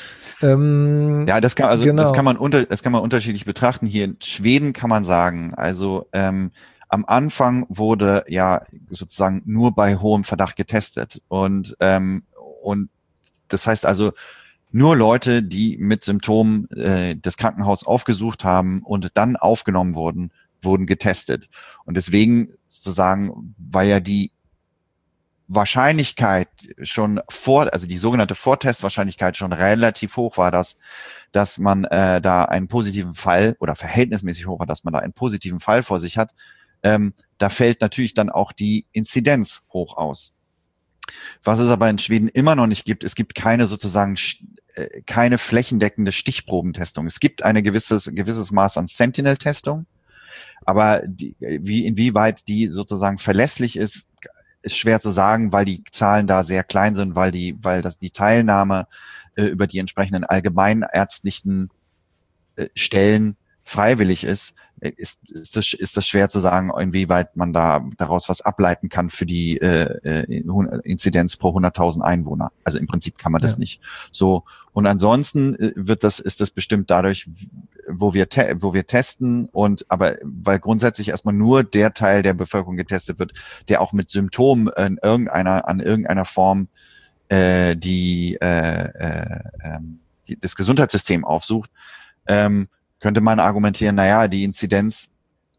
Speaker 1: Ähm,
Speaker 2: ja, das kann also
Speaker 1: genau.
Speaker 2: das kann man unter das kann man unterschiedlich betrachten. Hier in Schweden kann man sagen, also ähm, am Anfang wurde ja sozusagen nur bei hohem Verdacht getestet und ähm, und das heißt also nur Leute, die mit Symptomen äh, das Krankenhaus aufgesucht haben und dann aufgenommen wurden, wurden getestet. Und deswegen sozusagen war ja die Wahrscheinlichkeit schon vor, also die sogenannte Vortestwahrscheinlichkeit schon relativ hoch war, dass, dass man äh, da einen positiven Fall oder verhältnismäßig hoch war, dass man da einen positiven Fall vor sich hat. Ähm, da fällt natürlich dann auch die Inzidenz hoch aus. Was es aber in Schweden immer noch nicht gibt, es gibt keine sozusagen äh, keine flächendeckende Stichprobentestung. Es gibt eine gewisses gewisses Maß an Sentinel-Testung, aber die, wie inwieweit die sozusagen verlässlich ist, ist schwer zu sagen, weil die Zahlen da sehr klein sind, weil die, weil das die Teilnahme äh, über die entsprechenden allgemeinärztlichen äh, Stellen freiwillig ist, äh, ist, ist das, ist das schwer zu sagen, inwieweit man da daraus was ableiten kann für die äh, Inzidenz pro hunderttausend Einwohner. Also im Prinzip kann man das ja. nicht. So und ansonsten äh, wird das, ist das bestimmt dadurch, wo wir te- wo wir testen und aber weil grundsätzlich erstmal nur der Teil der Bevölkerung getestet wird, der auch mit Symptomen in irgendeiner an irgendeiner Form äh, die, äh, äh, die das Gesundheitssystem aufsucht, ähm, könnte man argumentieren, naja, die Inzidenz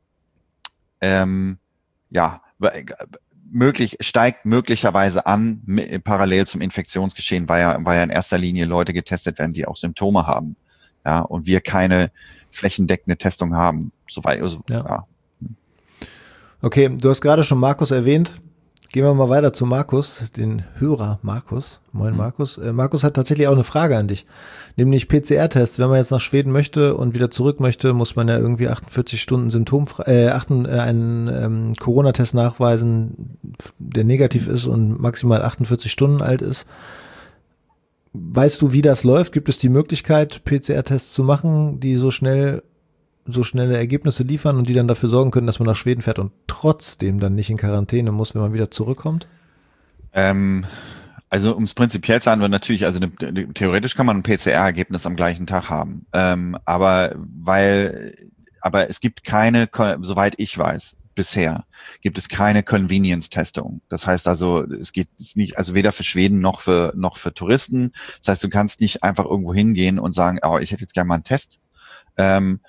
Speaker 2: ähm, ja möglich steigt möglicherweise an m- parallel zum Infektionsgeschehen, weil ja weil ja in erster Linie Leute getestet werden, die auch Symptome haben. Ja, und wir keine flächendeckende Testung haben. Soweit, also,
Speaker 1: ja. ja. Okay, du hast gerade schon Markus erwähnt. Gehen wir mal weiter zu Markus, den Hörer Markus. Moin Markus. Äh, Markus hat tatsächlich auch eine Frage an dich, nämlich P C R-Tests. Wenn man jetzt nach Schweden möchte und wieder zurück möchte, muss man ja irgendwie achtundvierzig Stunden symptomfrei, äh, achten, äh, einen ähm, Corona-Test nachweisen, der negativ ist und maximal achtundvierzig Stunden alt ist. Weißt du, wie das läuft? Gibt es die Möglichkeit, P C R-Tests zu machen, die so schnell so schnelle Ergebnisse liefern und die dann dafür sorgen können, dass man nach Schweden fährt und trotzdem dann nicht in Quarantäne muss, wenn man wieder zurückkommt?
Speaker 2: Ähm, also um es prinzipiell zu sagen, natürlich, also ne, ne, theoretisch kann man ein P C R-Ergebnis am gleichen Tag haben. Ähm, aber weil, aber es gibt keine, soweit ich weiß, bisher gibt es keine Convenience-Testung. Das heißt also, es geht es nicht, also weder für Schweden noch für noch für Touristen. Das heißt, du kannst nicht einfach irgendwo hingehen und sagen, oh, ich hätte jetzt gerne mal einen Test. Ähm,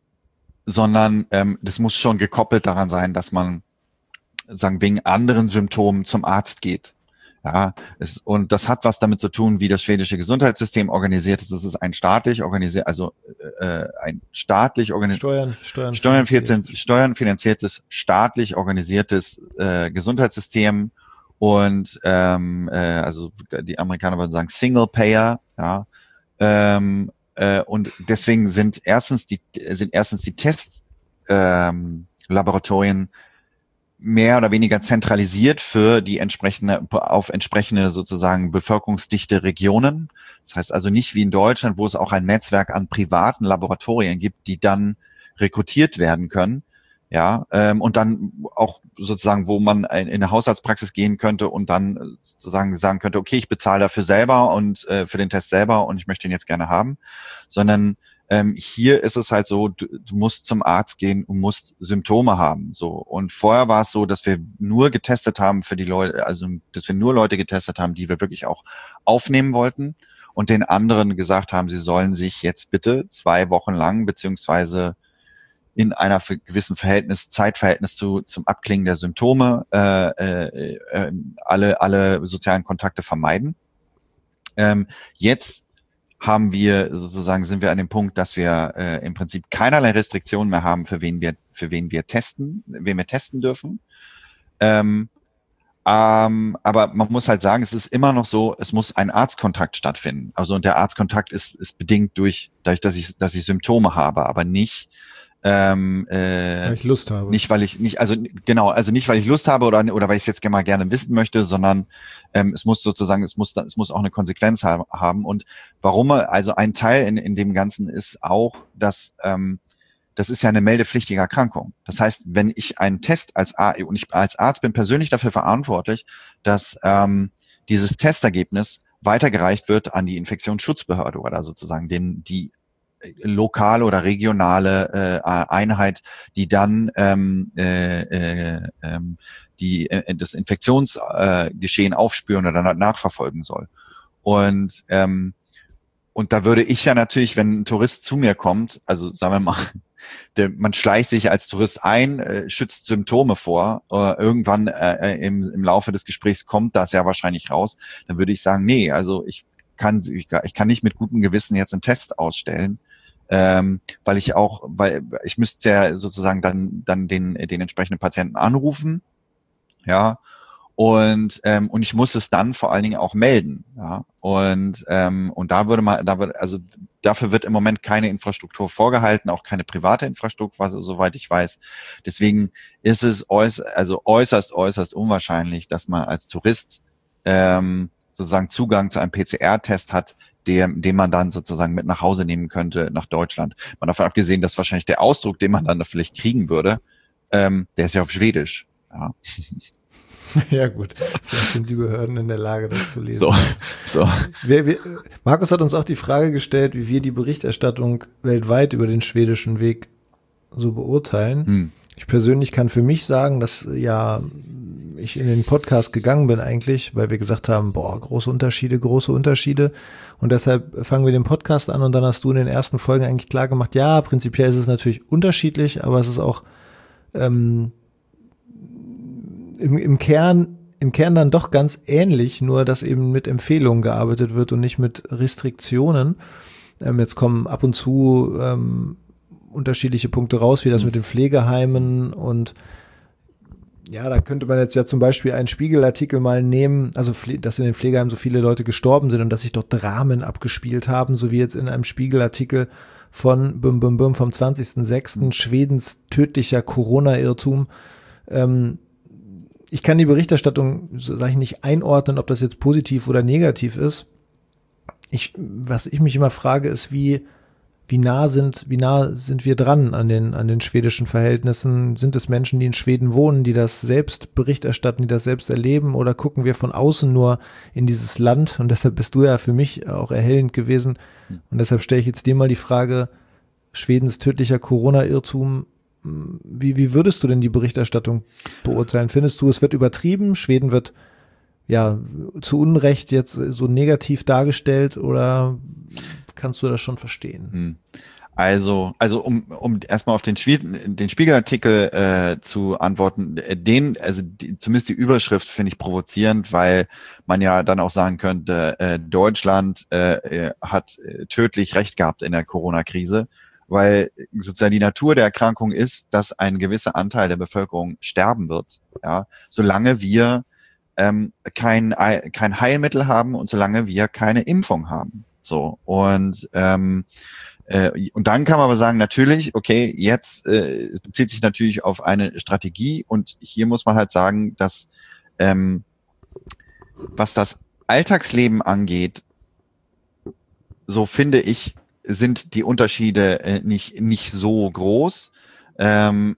Speaker 2: sondern ähm, das muss schon gekoppelt daran sein, dass man sagen wegen anderen Symptomen zum Arzt geht. Ja, es, und das hat was damit zu tun, wie das schwedische Gesundheitssystem organisiert ist. Es ist ein staatlich organisiert, also äh, ein staatlich organisiertes
Speaker 1: Steuern, Steuern,
Speaker 2: Steuern, finanziert. Steuern finanziertes, staatlich organisiertes äh, Gesundheitssystem und ähm, äh, also die Amerikaner würden sagen Single Payer, ja. Ähm, Äh, und deswegen sind erstens die sind erstens die Testlaboratorien ähm, mehr oder weniger zentralisiert für die entsprechende auf entsprechende sozusagen bevölkerungsdichte Regionen. Das heißt also nicht wie in Deutschland, wo es auch ein Netzwerk an privaten Laboratorien gibt, die dann rekrutiert werden können. Ja, ähm, und dann auch sozusagen, wo man in eine Hausarztpraxis gehen könnte und dann sozusagen sagen könnte, okay, ich bezahle dafür selber und äh, für den Test selber und ich möchte ihn jetzt gerne haben, sondern ähm, hier ist es halt so, du, du musst zum Arzt gehen und musst Symptome haben. So, und vorher war es so, dass wir nur getestet haben für die Leute, also dass wir nur Leute getestet haben, die wir wirklich auch aufnehmen wollten und den anderen gesagt haben, sie sollen sich jetzt bitte zwei Wochen lang beziehungsweise in einer gewissen Verhältnis, Zeitverhältnis zu, zum Abklingen der Symptome, äh, äh, äh, alle, alle sozialen Kontakte vermeiden. Ähm, jetzt haben wir sozusagen, sind wir an dem Punkt, dass wir äh, im Prinzip keinerlei Restriktionen mehr haben, für wen wir, für wen wir testen, wen wir testen dürfen. Ähm, ähm, aber man muss halt sagen, es ist immer noch so, es muss ein Arztkontakt stattfinden. Also und der Arztkontakt ist, ist bedingt durch, dadurch, dass ich, dass ich Symptome habe, aber nicht Ähm, äh,
Speaker 1: weil ich Lust habe.
Speaker 2: Nicht, weil ich nicht, also genau, also nicht, weil ich Lust habe oder oder weil ich es jetzt mal gerne wissen möchte, sondern ähm, es muss sozusagen, es muss, es muss auch eine Konsequenz ha- haben. Und warum? Also ein Teil in in dem Ganzen ist auch, dass ähm, das ist ja eine meldepflichtige Erkrankung. Das heißt, wenn ich einen Test als Arzt und ich als Arzt bin persönlich dafür verantwortlich, dass ähm, dieses Testergebnis weitergereicht wird an die Infektionsschutzbehörde oder sozusagen den die lokale oder regionale äh, Einheit, die dann ähm, äh, äh, ähm, die äh, das Infektionsgeschehen äh, aufspüren oder nachverfolgen soll. Und ähm, und da würde ich ja natürlich, wenn ein Tourist zu mir kommt, also sagen wir mal, der, man schleicht sich als Tourist ein, äh, schützt Symptome vor, äh, irgendwann äh, im, im Laufe des Gesprächs kommt das ja wahrscheinlich raus, dann würde ich sagen, nee, also ich kann ich, ich kann nicht mit gutem Gewissen jetzt einen Test ausstellen, ähm, weil ich auch, weil ich müsste ja sozusagen dann dann den den entsprechenden Patienten anrufen, ja, und ähm, und ich muss es dann vor allen Dingen auch melden, ja, und ähm, und da würde man, da wird also dafür wird im Moment keine Infrastruktur vorgehalten, auch keine private Infrastruktur, also, soweit ich weiß. Deswegen ist es äußerst, also äußerst äußerst unwahrscheinlich, dass man als Tourist ähm, sozusagen Zugang zu einem P C R-Test hat, den, den man dann sozusagen mit nach Hause nehmen könnte nach Deutschland. Man davon abgesehen, dass wahrscheinlich der Ausdruck, den man dann da vielleicht kriegen würde, ähm, der ist ja auf Schwedisch. Ja.
Speaker 1: Ja gut, vielleicht sind die Behörden in der Lage, das zu lesen.
Speaker 2: So, so.
Speaker 1: Wir, wir, Markus hat uns auch die Frage gestellt, wie wir die Berichterstattung weltweit über den schwedischen Weg so beurteilen. Hm. Ich persönlich kann für mich sagen, dass ja ich in den Podcast gegangen bin eigentlich, weil wir gesagt haben, boah, große Unterschiede, große Unterschiede. Und deshalb fangen wir den Podcast an und dann hast du in den ersten Folgen eigentlich klar gemacht, ja, prinzipiell ist es natürlich unterschiedlich, aber es ist auch ähm, im, im Kern im Kern dann doch ganz ähnlich, nur dass eben mit Empfehlungen gearbeitet wird und nicht mit Restriktionen. Ähm, jetzt kommen ab und zu ähm, unterschiedliche Punkte raus, wie das mit den Pflegeheimen und Ja, da könnte man jetzt ja zum Beispiel einen Spiegelartikel mal nehmen, also dass in den Pflegeheimen so viele Leute gestorben sind und dass sich dort Dramen abgespielt haben, so wie jetzt in einem Spiegelartikel von Bum Bum Bum vom zwanzigsten sechsten Schwedens tödlicher Corona-Irrtum. Ähm, ich kann die Berichterstattung, sage ich nicht, einordnen, ob das jetzt positiv oder negativ ist. Ich, was ich mich immer frage, ist, wie Wie nah sind, wie nah sind wir dran an den, an den schwedischen Verhältnissen? Sind es Menschen, die in Schweden wohnen, die das selbst Bericht erstatten, die das selbst erleben? Oder gucken wir von außen nur in dieses Land? Und deshalb bist du ja für mich auch erhellend gewesen. Und deshalb stelle ich jetzt dir mal die Frage, Schwedens tödlicher Corona-Irrtum, wie, wie würdest du denn die Berichterstattung beurteilen? Findest du, es wird übertrieben? Schweden wird ja zu Unrecht jetzt so negativ dargestellt oder kannst du das schon verstehen?
Speaker 2: Also, also um, um erstmal auf den, Spiel, den Spiegelartikel äh, zu antworten, den, also die, zumindest die Überschrift finde ich provozierend, weil man ja dann auch sagen könnte, äh, Deutschland äh, hat tödlich recht gehabt in der Corona-Krise, weil sozusagen die Natur der Erkrankung ist, dass ein gewisser Anteil der Bevölkerung sterben wird, ja, solange wir ähm, kein, kein Heilmittel haben und solange wir keine Impfung haben. So, und ähm, äh, und dann kann man aber sagen, natürlich, okay, jetzt äh, bezieht sich natürlich auf eine Strategie und hier muss man halt sagen, dass ähm, was das Alltagsleben angeht, so finde ich, sind die Unterschiede äh, nicht nicht so groß. Ähm,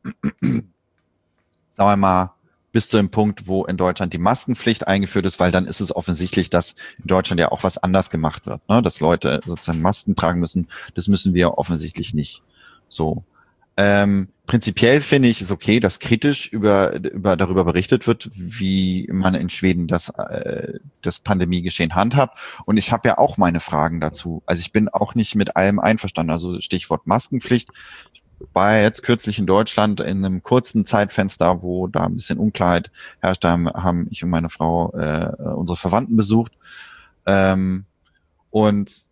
Speaker 2: sagen wir mal, bis zu dem Punkt, wo in Deutschland die Maskenpflicht eingeführt ist, weil dann ist es offensichtlich, dass in Deutschland ja auch was anders gemacht wird, ne? Dass Leute sozusagen Masken tragen müssen. Das müssen wir offensichtlich nicht. So. Ähm, prinzipiell finde ich es okay, dass kritisch über, über darüber berichtet wird, wie man in Schweden das, äh, das Pandemiegeschehen handhabt. Und ich habe ja auch meine Fragen dazu. Also ich bin auch nicht mit allem einverstanden. Also Stichwort Maskenpflicht. War jetzt kürzlich in Deutschland in einem kurzen Zeitfenster, wo da ein bisschen Unklarheit herrscht, da haben ich und meine Frau äh, unsere Verwandten besucht. Ähm, und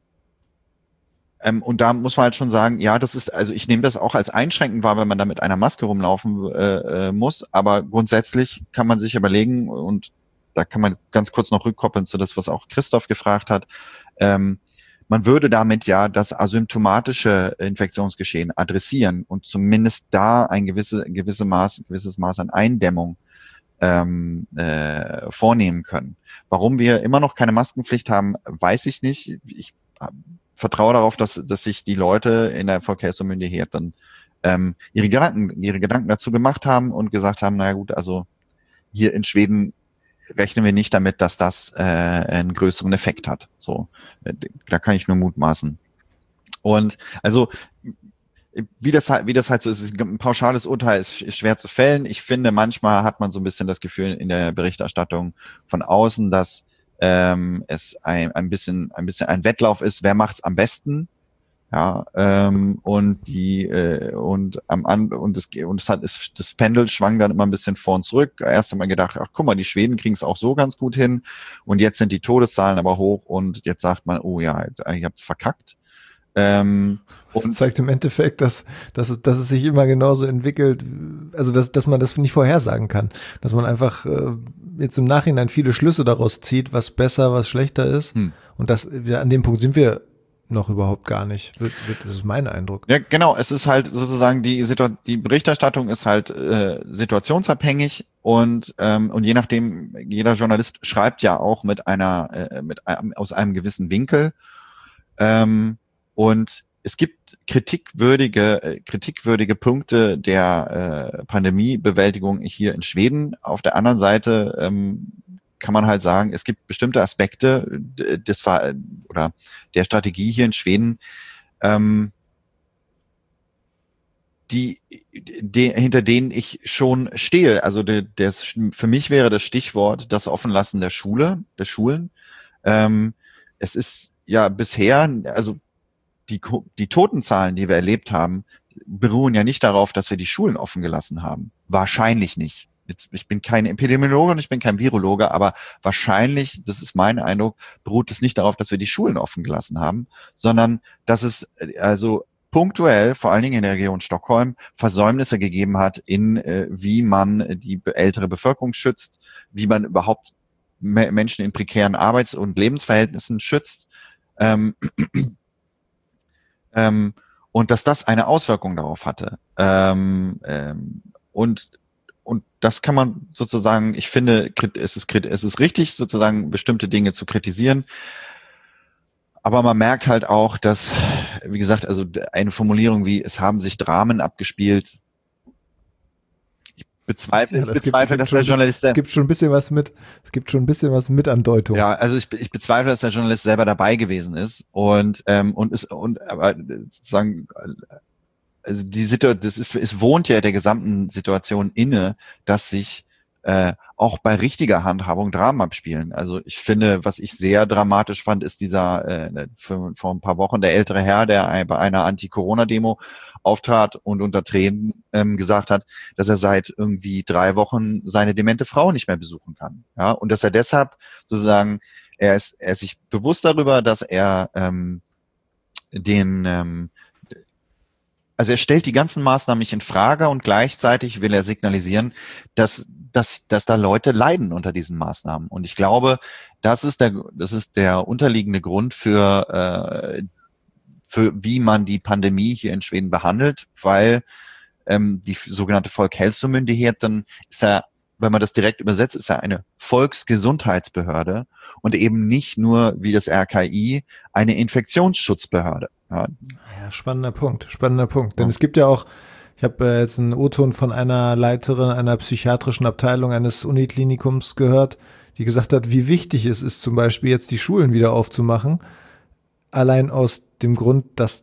Speaker 2: ähm, und da muss man halt schon sagen, ja, das ist, also ich nehme das auch als einschränkend wahr, wenn man da mit einer Maske rumlaufen äh, äh, muss, aber grundsätzlich kann man sich überlegen, und da kann man ganz kurz noch rückkoppeln zu das, was auch Christoph gefragt hat, ähm, man würde damit ja das asymptomatische Infektionsgeschehen adressieren und zumindest da ein gewisse, gewisse Maß, gewisses Maß an Eindämmung ähm, äh, vornehmen können. Warum wir immer noch keine Maskenpflicht haben, weiß ich nicht. Ich äh, vertraue darauf, dass, dass sich die Leute in der Verkehrsmyndigkeit dann ähm, ihre Gedanken, ihre Gedanken dazu gemacht haben und gesagt haben, naja gut, also hier in Schweden rechnen wir nicht damit, dass das äh, einen größeren Effekt hat. So, da kann ich nur mutmaßen. Und also wie das halt, wie das halt so ist, ein pauschales Urteil ist schwer zu fällen. Ich finde, manchmal hat man so ein bisschen das Gefühl in der Berichterstattung von außen, dass ähm, es ein, ein bisschen, ein bisschen ein Wettlauf ist. Wer macht's am besten? Ja, ähm, und die äh, und am an und es und es hat ist, das Pendel schwang dann immer ein bisschen vor und zurück. Erst einmal gedacht, ach guck mal, die Schweden kriegen es auch so ganz gut hin und jetzt sind die Todeszahlen aber hoch und jetzt sagt man, oh ja, ich hab's verkackt. Ähm,
Speaker 1: und das zeigt im Endeffekt, dass, dass, es, dass es sich immer genauso entwickelt, also dass, dass man das nicht vorhersagen kann, dass man einfach äh, jetzt im Nachhinein viele Schlüsse daraus zieht, was besser, was schlechter ist. Hm. Und das, an dem Punkt sind wir noch überhaupt gar nicht. Das ist mein Eindruck.
Speaker 2: Ja, genau. Es ist halt sozusagen die Situ- die Berichterstattung ist halt äh, situationsabhängig und ähm, und je nachdem, jeder Journalist schreibt ja auch mit einer äh, mit einem, aus einem gewissen Winkel ähm, und es gibt kritikwürdige äh, kritikwürdige Punkte der äh, Pandemiebewältigung hier in Schweden. Auf der anderen Seite ähm, kann man halt sagen, es gibt bestimmte Aspekte des oder der Strategie hier in Schweden, ähm, die, die hinter denen ich schon stehe. Also der, der für mich wäre das Stichwort das Offenlassen der Schule, der Schulen. Ähm, es ist ja bisher, also die die Totenzahlen, die wir erlebt haben, beruhen ja nicht darauf, dass wir die Schulen offen gelassen haben. Wahrscheinlich nicht. Jetzt, ich bin kein Epidemiologe und ich bin kein Virologe, aber wahrscheinlich, das ist mein Eindruck, beruht es nicht darauf, dass wir die Schulen offen gelassen haben, sondern dass es also punktuell, vor allen Dingen in der Region Stockholm, Versäumnisse gegeben hat in, äh, wie man die be- ältere Bevölkerung schützt, wie man überhaupt me- Menschen in prekären Arbeits- und Lebensverhältnissen schützt. Ähm, ähm, und dass das eine Auswirkung darauf hatte. Ähm, ähm, und und das kann man sozusagen, ich finde, krit- es ist, krit- es ist richtig, sozusagen bestimmte Dinge zu kritisieren. Aber man merkt halt auch, dass, wie gesagt, also eine Formulierung wie, es haben sich Dramen abgespielt, bezweifle,
Speaker 1: Ja,
Speaker 2: ich
Speaker 1: das gibt,
Speaker 2: bezweifle,
Speaker 1: gibt
Speaker 2: dass
Speaker 1: schon
Speaker 2: der
Speaker 1: ein bisschen,
Speaker 2: Journalist,
Speaker 1: es gibt schon ein bisschen was mit, es gibt schon ein bisschen was mit Andeutung.
Speaker 2: ja, also ich, ich bezweifle, dass der Journalist selber dabei gewesen ist und, ähm, und ist, und, aber sozusagen, also die Situation, das ist, es wohnt ja der gesamten Situation inne, dass sich äh, auch bei richtiger Handhabung Dramen abspielen. Also ich finde, was ich sehr dramatisch fand, ist dieser äh, für, vor ein paar Wochen der ältere Herr, der ein, bei einer Anti-Corona-Demo auftrat und unter Tränen ähm, gesagt hat, dass er seit irgendwie drei Wochen seine demente Frau nicht mehr besuchen kann. Ja, und dass er deshalb sozusagen, er ist, er ist sich bewusst darüber, dass er ähm, den ähm, also er stellt die ganzen Maßnahmen nicht in Frage und gleichzeitig will er signalisieren, dass, dass, dass da Leute leiden unter diesen Maßnahmen. Und ich glaube, das ist der, das ist der unterliegende Grund für, äh, für wie man die Pandemie hier in Schweden behandelt, weil ähm, die sogenannte Folkhälsomyndigheten ist ja, wenn man das direkt übersetzt, ist ja eine Volksgesundheitsbehörde und eben nicht nur wie das R K I eine Infektionsschutzbehörde. Ja,
Speaker 1: Ja, spannender Punkt, spannender Punkt. Denn
Speaker 2: ja.
Speaker 1: es gibt ja auch, ich habe äh, jetzt einen O-Ton von einer Leiterin einer psychiatrischen Abteilung eines Uniklinikums gehört, die gesagt hat, wie wichtig es ist, zum Beispiel jetzt die Schulen wieder aufzumachen, allein aus dem Grund, dass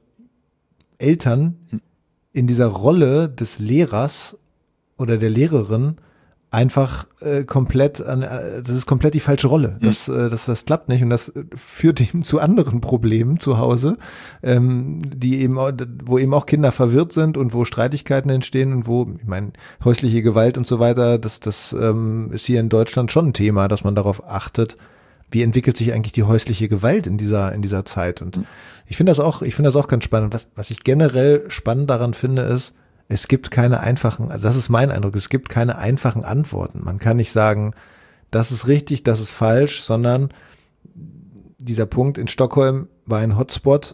Speaker 1: Eltern in dieser Rolle des Lehrers oder der Lehrerin einfach äh, komplett an, äh, das ist komplett die falsche Rolle. Das, äh, das, das klappt nicht und das führt eben zu anderen Problemen zu Hause, ähm, die eben, auch, wo eben auch Kinder verwirrt sind und wo Streitigkeiten entstehen und wo, ich meine, häusliche Gewalt und so weiter, das, das ähm, ist hier in Deutschland schon ein Thema, dass man darauf achtet, wie entwickelt sich eigentlich die häusliche Gewalt in dieser, in dieser Zeit. Und ich finde das auch, ich finde das auch ganz spannend. Was, was ich generell spannend daran finde, ist, es gibt keine einfachen, also das ist mein Eindruck, es gibt keine einfachen Antworten. Man kann nicht sagen, das ist richtig, das ist falsch, sondern dieser Punkt in Stockholm war ein Hotspot.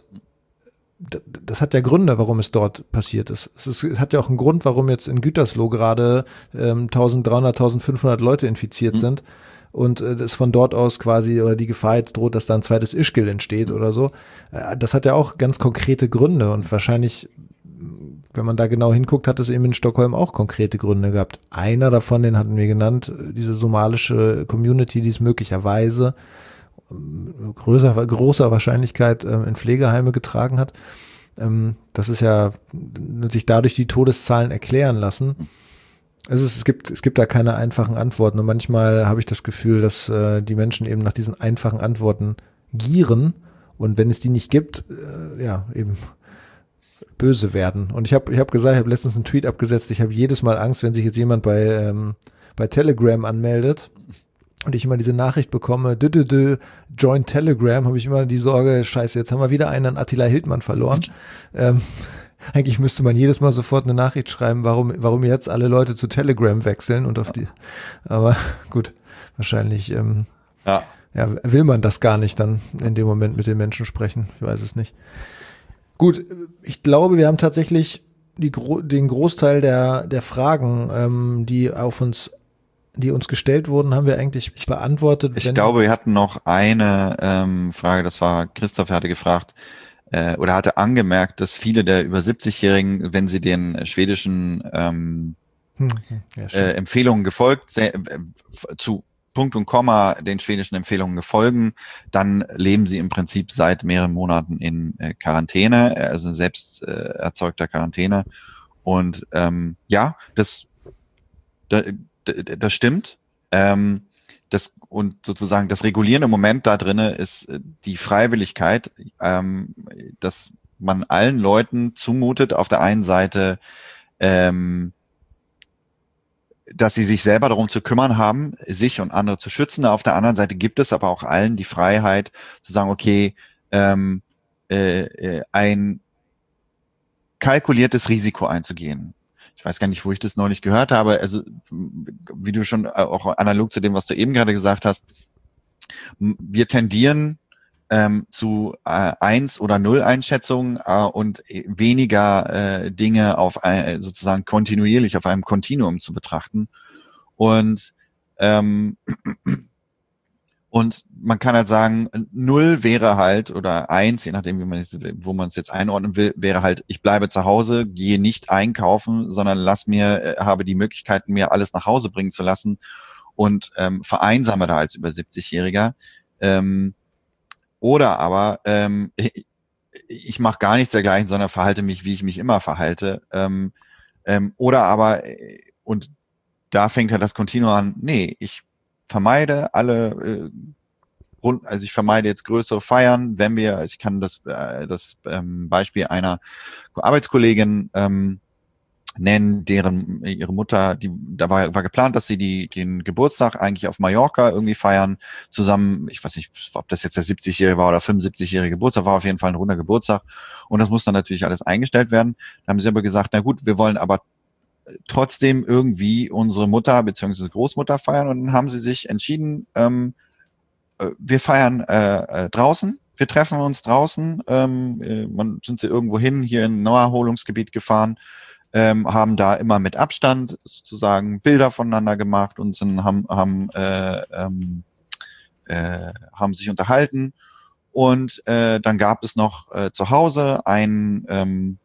Speaker 1: Das hat ja Gründe, warum es dort passiert ist. Es, ist, es hat ja auch einen Grund, warum jetzt in Gütersloh gerade ähm, eintausenddreihundert, eintausendfünfhundert Leute infiziert mhm. sind und äh, es von dort aus quasi oder die Gefahr jetzt droht, dass da ein zweites Ischgl entsteht oder so. Äh, das hat ja auch ganz konkrete Gründe und wahrscheinlich, wenn man da genau hinguckt, hat es eben in Stockholm auch konkrete Gründe gehabt. Einer davon, den hatten wir genannt, diese somalische Community, die es möglicherweise größer, großer Wahrscheinlichkeit ähm, in Pflegeheime getragen hat. Ähm, das ist ja, sich dadurch die Todeszahlen erklären lassen. Also es, es gibt, es gibt da keine einfachen Antworten und manchmal habe ich das Gefühl, dass äh, die Menschen eben nach diesen einfachen Antworten gieren und wenn es die nicht gibt, äh, ja, eben böse werden. Und ich habe ich hab gesagt, ich habe letztens einen Tweet abgesetzt, ich habe jedes Mal Angst, wenn sich jetzt jemand bei, ähm, bei Telegram anmeldet und ich immer diese Nachricht bekomme, dü, dü, dü, join Telegram, habe ich immer die Sorge, scheiße, jetzt haben wir wieder einen an Attila Hildmann verloren. ähm, eigentlich müsste man jedes Mal sofort eine Nachricht schreiben, warum, warum jetzt alle Leute zu Telegram wechseln und auf die, aber gut, wahrscheinlich ähm, ja. Ja, will man das gar nicht dann in dem Moment mit den Menschen sprechen, ich weiß es nicht. Gut, ich glaube, wir haben tatsächlich die, den Großteil der, der Fragen, ähm, die auf uns die uns gestellt wurden, haben wir eigentlich beantwortet.
Speaker 2: Ich glaube, wir hatten noch eine ähm, Frage, das war, Christoph hatte gefragt äh, oder hatte angemerkt, dass viele der über siebzig-Jährigen, wenn sie den schwedischen ähm, hm, ja, äh, Empfehlungen gefolgt, sehr, äh, zu Punkt und Komma den schwedischen Empfehlungen gefolgen, dann leben sie im Prinzip seit mehreren Monaten in äh, Quarantäne, also selbst äh, erzeugter Quarantäne. Und ähm, ja, das da, das stimmt. Ähm, das, und sozusagen das regulierende Moment da drinne ist die Freiwilligkeit, ähm, dass man allen Leuten zumutet, auf der einen Seite, ähm, dass sie sich selber darum zu kümmern haben, sich und andere zu schützen. Auf der anderen Seite gibt es aber auch allen die Freiheit zu sagen, okay, ähm, äh, ein kalkuliertes Risiko einzugehen. Ich weiß gar nicht, wo ich das neulich gehört habe. Also, wie du schon auch analog zu dem, was du eben gerade gesagt hast, wir tendieren ähm, zu äh, eins oder null Einschätzungen äh, und weniger äh, Dinge auf ein, sozusagen kontinuierlich auf einem Kontinuum zu betrachten. Und ähm, Und man kann halt sagen, null wäre halt, oder eins, je nachdem, wie man es, wo man es jetzt einordnen will, wäre halt, ich bleibe zu Hause, gehe nicht einkaufen, sondern lass mir, habe die Möglichkeit, mir alles nach Hause bringen zu lassen und ähm, vereinsame da als über siebzig-Jähriger. Ähm, oder aber ähm, ich, ich mache gar nichts dergleichen, sondern verhalte mich, wie ich mich immer verhalte. Ähm, ähm, oder aber, und da fängt halt das Kontinuum an, nee, ich vermeide alle, äh, Grund, also ich vermeide jetzt größere Feiern, wenn wir, also ich kann das, äh, das ähm, Beispiel einer Arbeitskollegin ähm, nennen, deren ihre Mutter, die da war, war geplant, dass sie die den Geburtstag eigentlich auf Mallorca irgendwie feiern, zusammen, ich weiß nicht, ob das jetzt der siebzig-jährige war oder fünfundsiebzig-jährige Geburtstag, war auf jeden Fall ein runder Geburtstag und das muss dann natürlich alles eingestellt werden. Da haben sie aber gesagt, na gut, wir wollen aber trotzdem irgendwie unsere Mutter bzw. Großmutter feiern und dann haben sie sich entschieden, ähm, wir feiern äh, äh, draußen, wir treffen uns draußen, ähm, äh, man sind sie irgendwo hin, hier in ein Naherholungsgebiet gefahren, ähm, haben da immer mit Abstand sozusagen Bilder voneinander gemacht und sind, haben, haben, äh, ähm, äh, haben sich unterhalten und äh, dann gab es noch äh, zu Hause ein, ähm,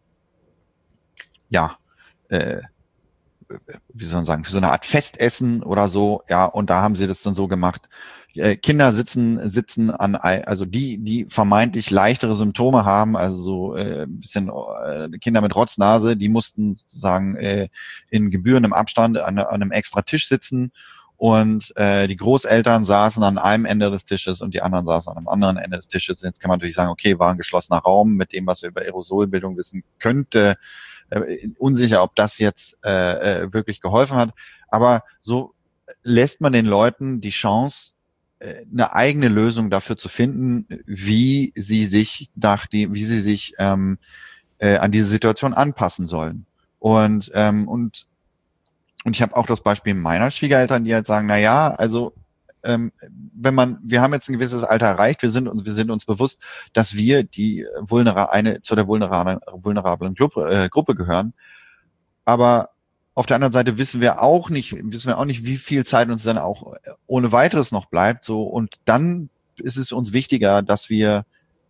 Speaker 2: ja, äh, wie soll man sagen, für so eine Art Festessen oder so, ja, und da haben sie das dann so gemacht. Kinder sitzen sitzen an, also die die vermeintlich leichtere Symptome haben, also so äh, ein bisschen äh, Kinder mit Rotznase, die mussten sagen äh, in gebührendem Abstand an, an einem extra Tisch sitzen und äh, die Großeltern saßen an einem Ende des Tisches und die anderen saßen an einem anderen Ende des Tisches. Jetzt kann man natürlich sagen, okay, war ein geschlossener Raum, mit dem, was wir über Aerosolbildung wissen, könnte äh, unsicher, ob das jetzt äh, äh, wirklich geholfen hat, aber so lässt man den Leuten die Chance, eine eigene Lösung dafür zu finden, wie sie sich nach die, wie sie sich ähm, äh, an diese Situation anpassen sollen. Und ähm, und und ich habe auch das Beispiel meiner Schwiegereltern, die halt sagen, na ja, also ähm, wenn man, wir haben jetzt ein gewisses Alter erreicht, wir sind und wir sind uns bewusst, dass wir die vulnera eine zu der vulnerablen, vulnerablen Gruppe, äh, Gruppe gehören, aber auf der anderen Seite wissen wir auch nicht, wissen wir auch nicht, wie viel Zeit uns dann auch ohne weiteres noch bleibt. So, und dann ist es uns wichtiger, dass wir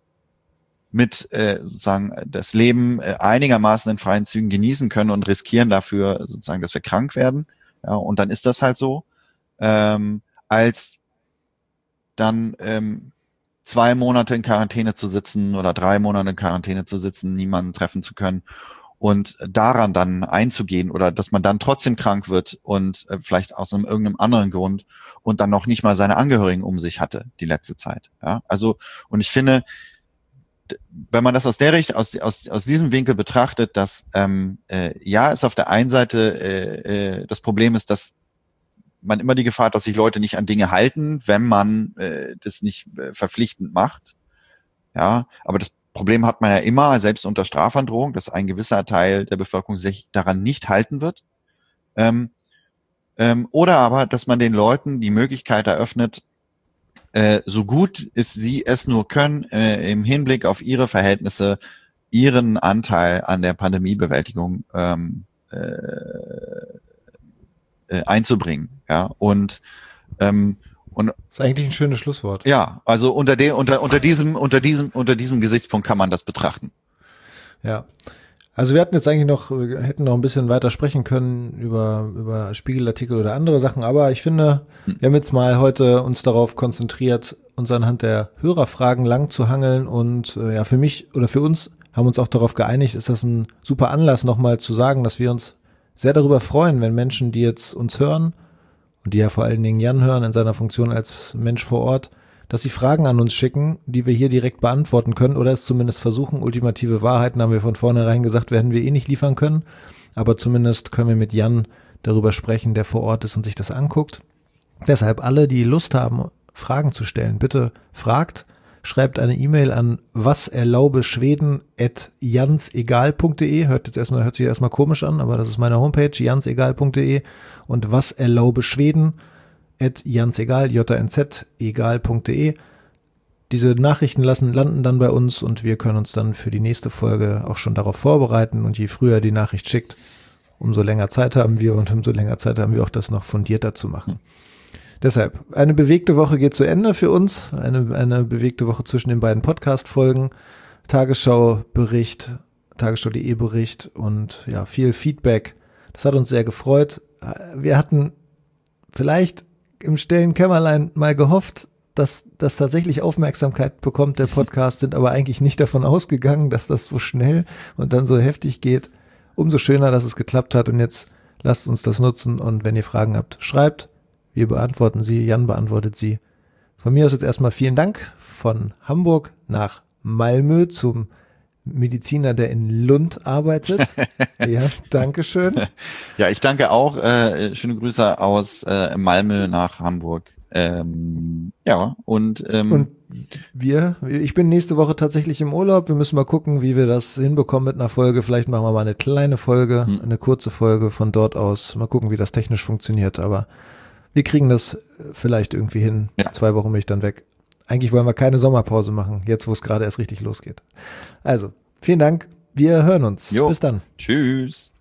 Speaker 2: mit äh, sozusagen das Leben äh, einigermaßen in freien Zügen genießen können und riskieren dafür sozusagen, dass wir krank werden. Ja, und dann ist das halt so, ähm, als dann ähm, zwei Monate in Quarantäne zu sitzen oder drei Monate in Quarantäne zu sitzen, niemanden treffen zu können. Und daran dann einzugehen oder dass man dann trotzdem krank wird und äh, vielleicht aus einem irgendeinem anderen Grund und dann noch nicht mal seine Angehörigen um sich hatte die letzte Zeit. Ja, also und ich finde, wenn man das aus der Richtung, aus aus aus diesem Winkel betrachtet, dass ähm, äh, ja, es auf der einen Seite äh, äh, das Problem ist, dass man immer die Gefahr hat, dass sich Leute nicht an Dinge halten, wenn man äh, das nicht äh, verpflichtend macht. Ja, aber das Problem hat man ja immer, selbst unter Strafandrohung, dass ein gewisser Teil der Bevölkerung sich daran nicht halten wird. Ähm, ähm, oder aber, dass man den Leuten die Möglichkeit eröffnet, äh, so gut es sie es nur können, äh, im Hinblick auf ihre Verhältnisse, ihren Anteil an der Pandemiebewältigung ähm, äh, äh, einzubringen. Ja, und ähm, Und,
Speaker 1: das ist eigentlich ein schönes Schlusswort.
Speaker 2: Ja, also unter dem, unter, unter diesem, unter diesem, unter diesem Gesichtspunkt kann man das betrachten.
Speaker 1: Ja. Also wir hatten jetzt eigentlich noch, hätten noch ein bisschen weiter sprechen können über, über Spiegelartikel oder andere Sachen, aber ich finde, wir haben jetzt mal heute uns darauf konzentriert, uns anhand der Hörerfragen lang zu hangeln und äh, ja, für mich oder für uns haben uns auch darauf geeinigt, ist das ein super Anlass, nochmal zu sagen, dass wir uns sehr darüber freuen, wenn Menschen, die jetzt uns hören, und die ja vor allen Dingen Jan hören in seiner Funktion als Mensch vor Ort, dass sie Fragen an uns schicken, die wir hier direkt beantworten können oder es zumindest versuchen. Ultimative Wahrheiten haben wir von vornherein gesagt, werden wir eh nicht liefern können, aber zumindest können wir mit Jan darüber sprechen, der vor Ort ist und sich das anguckt. Deshalb alle, die Lust haben, Fragen zu stellen, bitte fragt. schreibt eine E-Mail an waserlaubeschweden at jansegal punkt de. Hört jetzt erstmal, hört sich erstmal komisch an, aber das ist meine Homepage, jansegal punkt de und waserlaubeschweden at jansegal, J A N Z, egal punkt de. Diese Nachrichten lassen, landen dann bei uns und wir können uns dann für die nächste Folge auch schon darauf vorbereiten und je früher die Nachricht schickt, umso länger Zeit haben wir und umso länger Zeit haben wir auch das noch fundierter zu machen. Deshalb, eine bewegte Woche geht zu Ende für uns, eine, eine bewegte Woche zwischen den beiden Podcast-Folgen, Tagesschau-Bericht, Tagesschau.de Bericht und ja, viel Feedback. Das hat uns sehr gefreut. Wir hatten vielleicht im stillen Kämmerlein mal gehofft, dass das tatsächlich Aufmerksamkeit bekommt, der Podcast, sind aber eigentlich nicht davon ausgegangen, dass das so schnell und dann so heftig geht. Umso schöner, dass es geklappt hat und jetzt lasst uns das nutzen und wenn ihr Fragen habt, schreibt. Wir beantworten sie, Jan beantwortet sie. Von mir aus jetzt erstmal vielen Dank von Hamburg nach Malmö zum Mediziner, der in Lund arbeitet. Ja, danke schön.
Speaker 2: Ja, ich danke auch. Äh, schöne Grüße aus äh, Malmö nach Hamburg. Ähm, ja, und, ähm,
Speaker 1: und wir, ich bin nächste Woche tatsächlich im Urlaub. Wir müssen mal gucken, wie wir das hinbekommen mit einer Folge. Vielleicht machen wir mal eine kleine Folge, hm. eine kurze Folge von dort aus. Mal gucken, wie das technisch funktioniert, aber wir kriegen das vielleicht irgendwie hin. Ja. Zwei Wochen bin ich dann weg. Eigentlich wollen wir keine Sommerpause machen, jetzt wo es gerade erst richtig losgeht. Also, vielen Dank. Wir hören uns.
Speaker 2: Jo.
Speaker 1: Bis dann.
Speaker 2: Tschüss.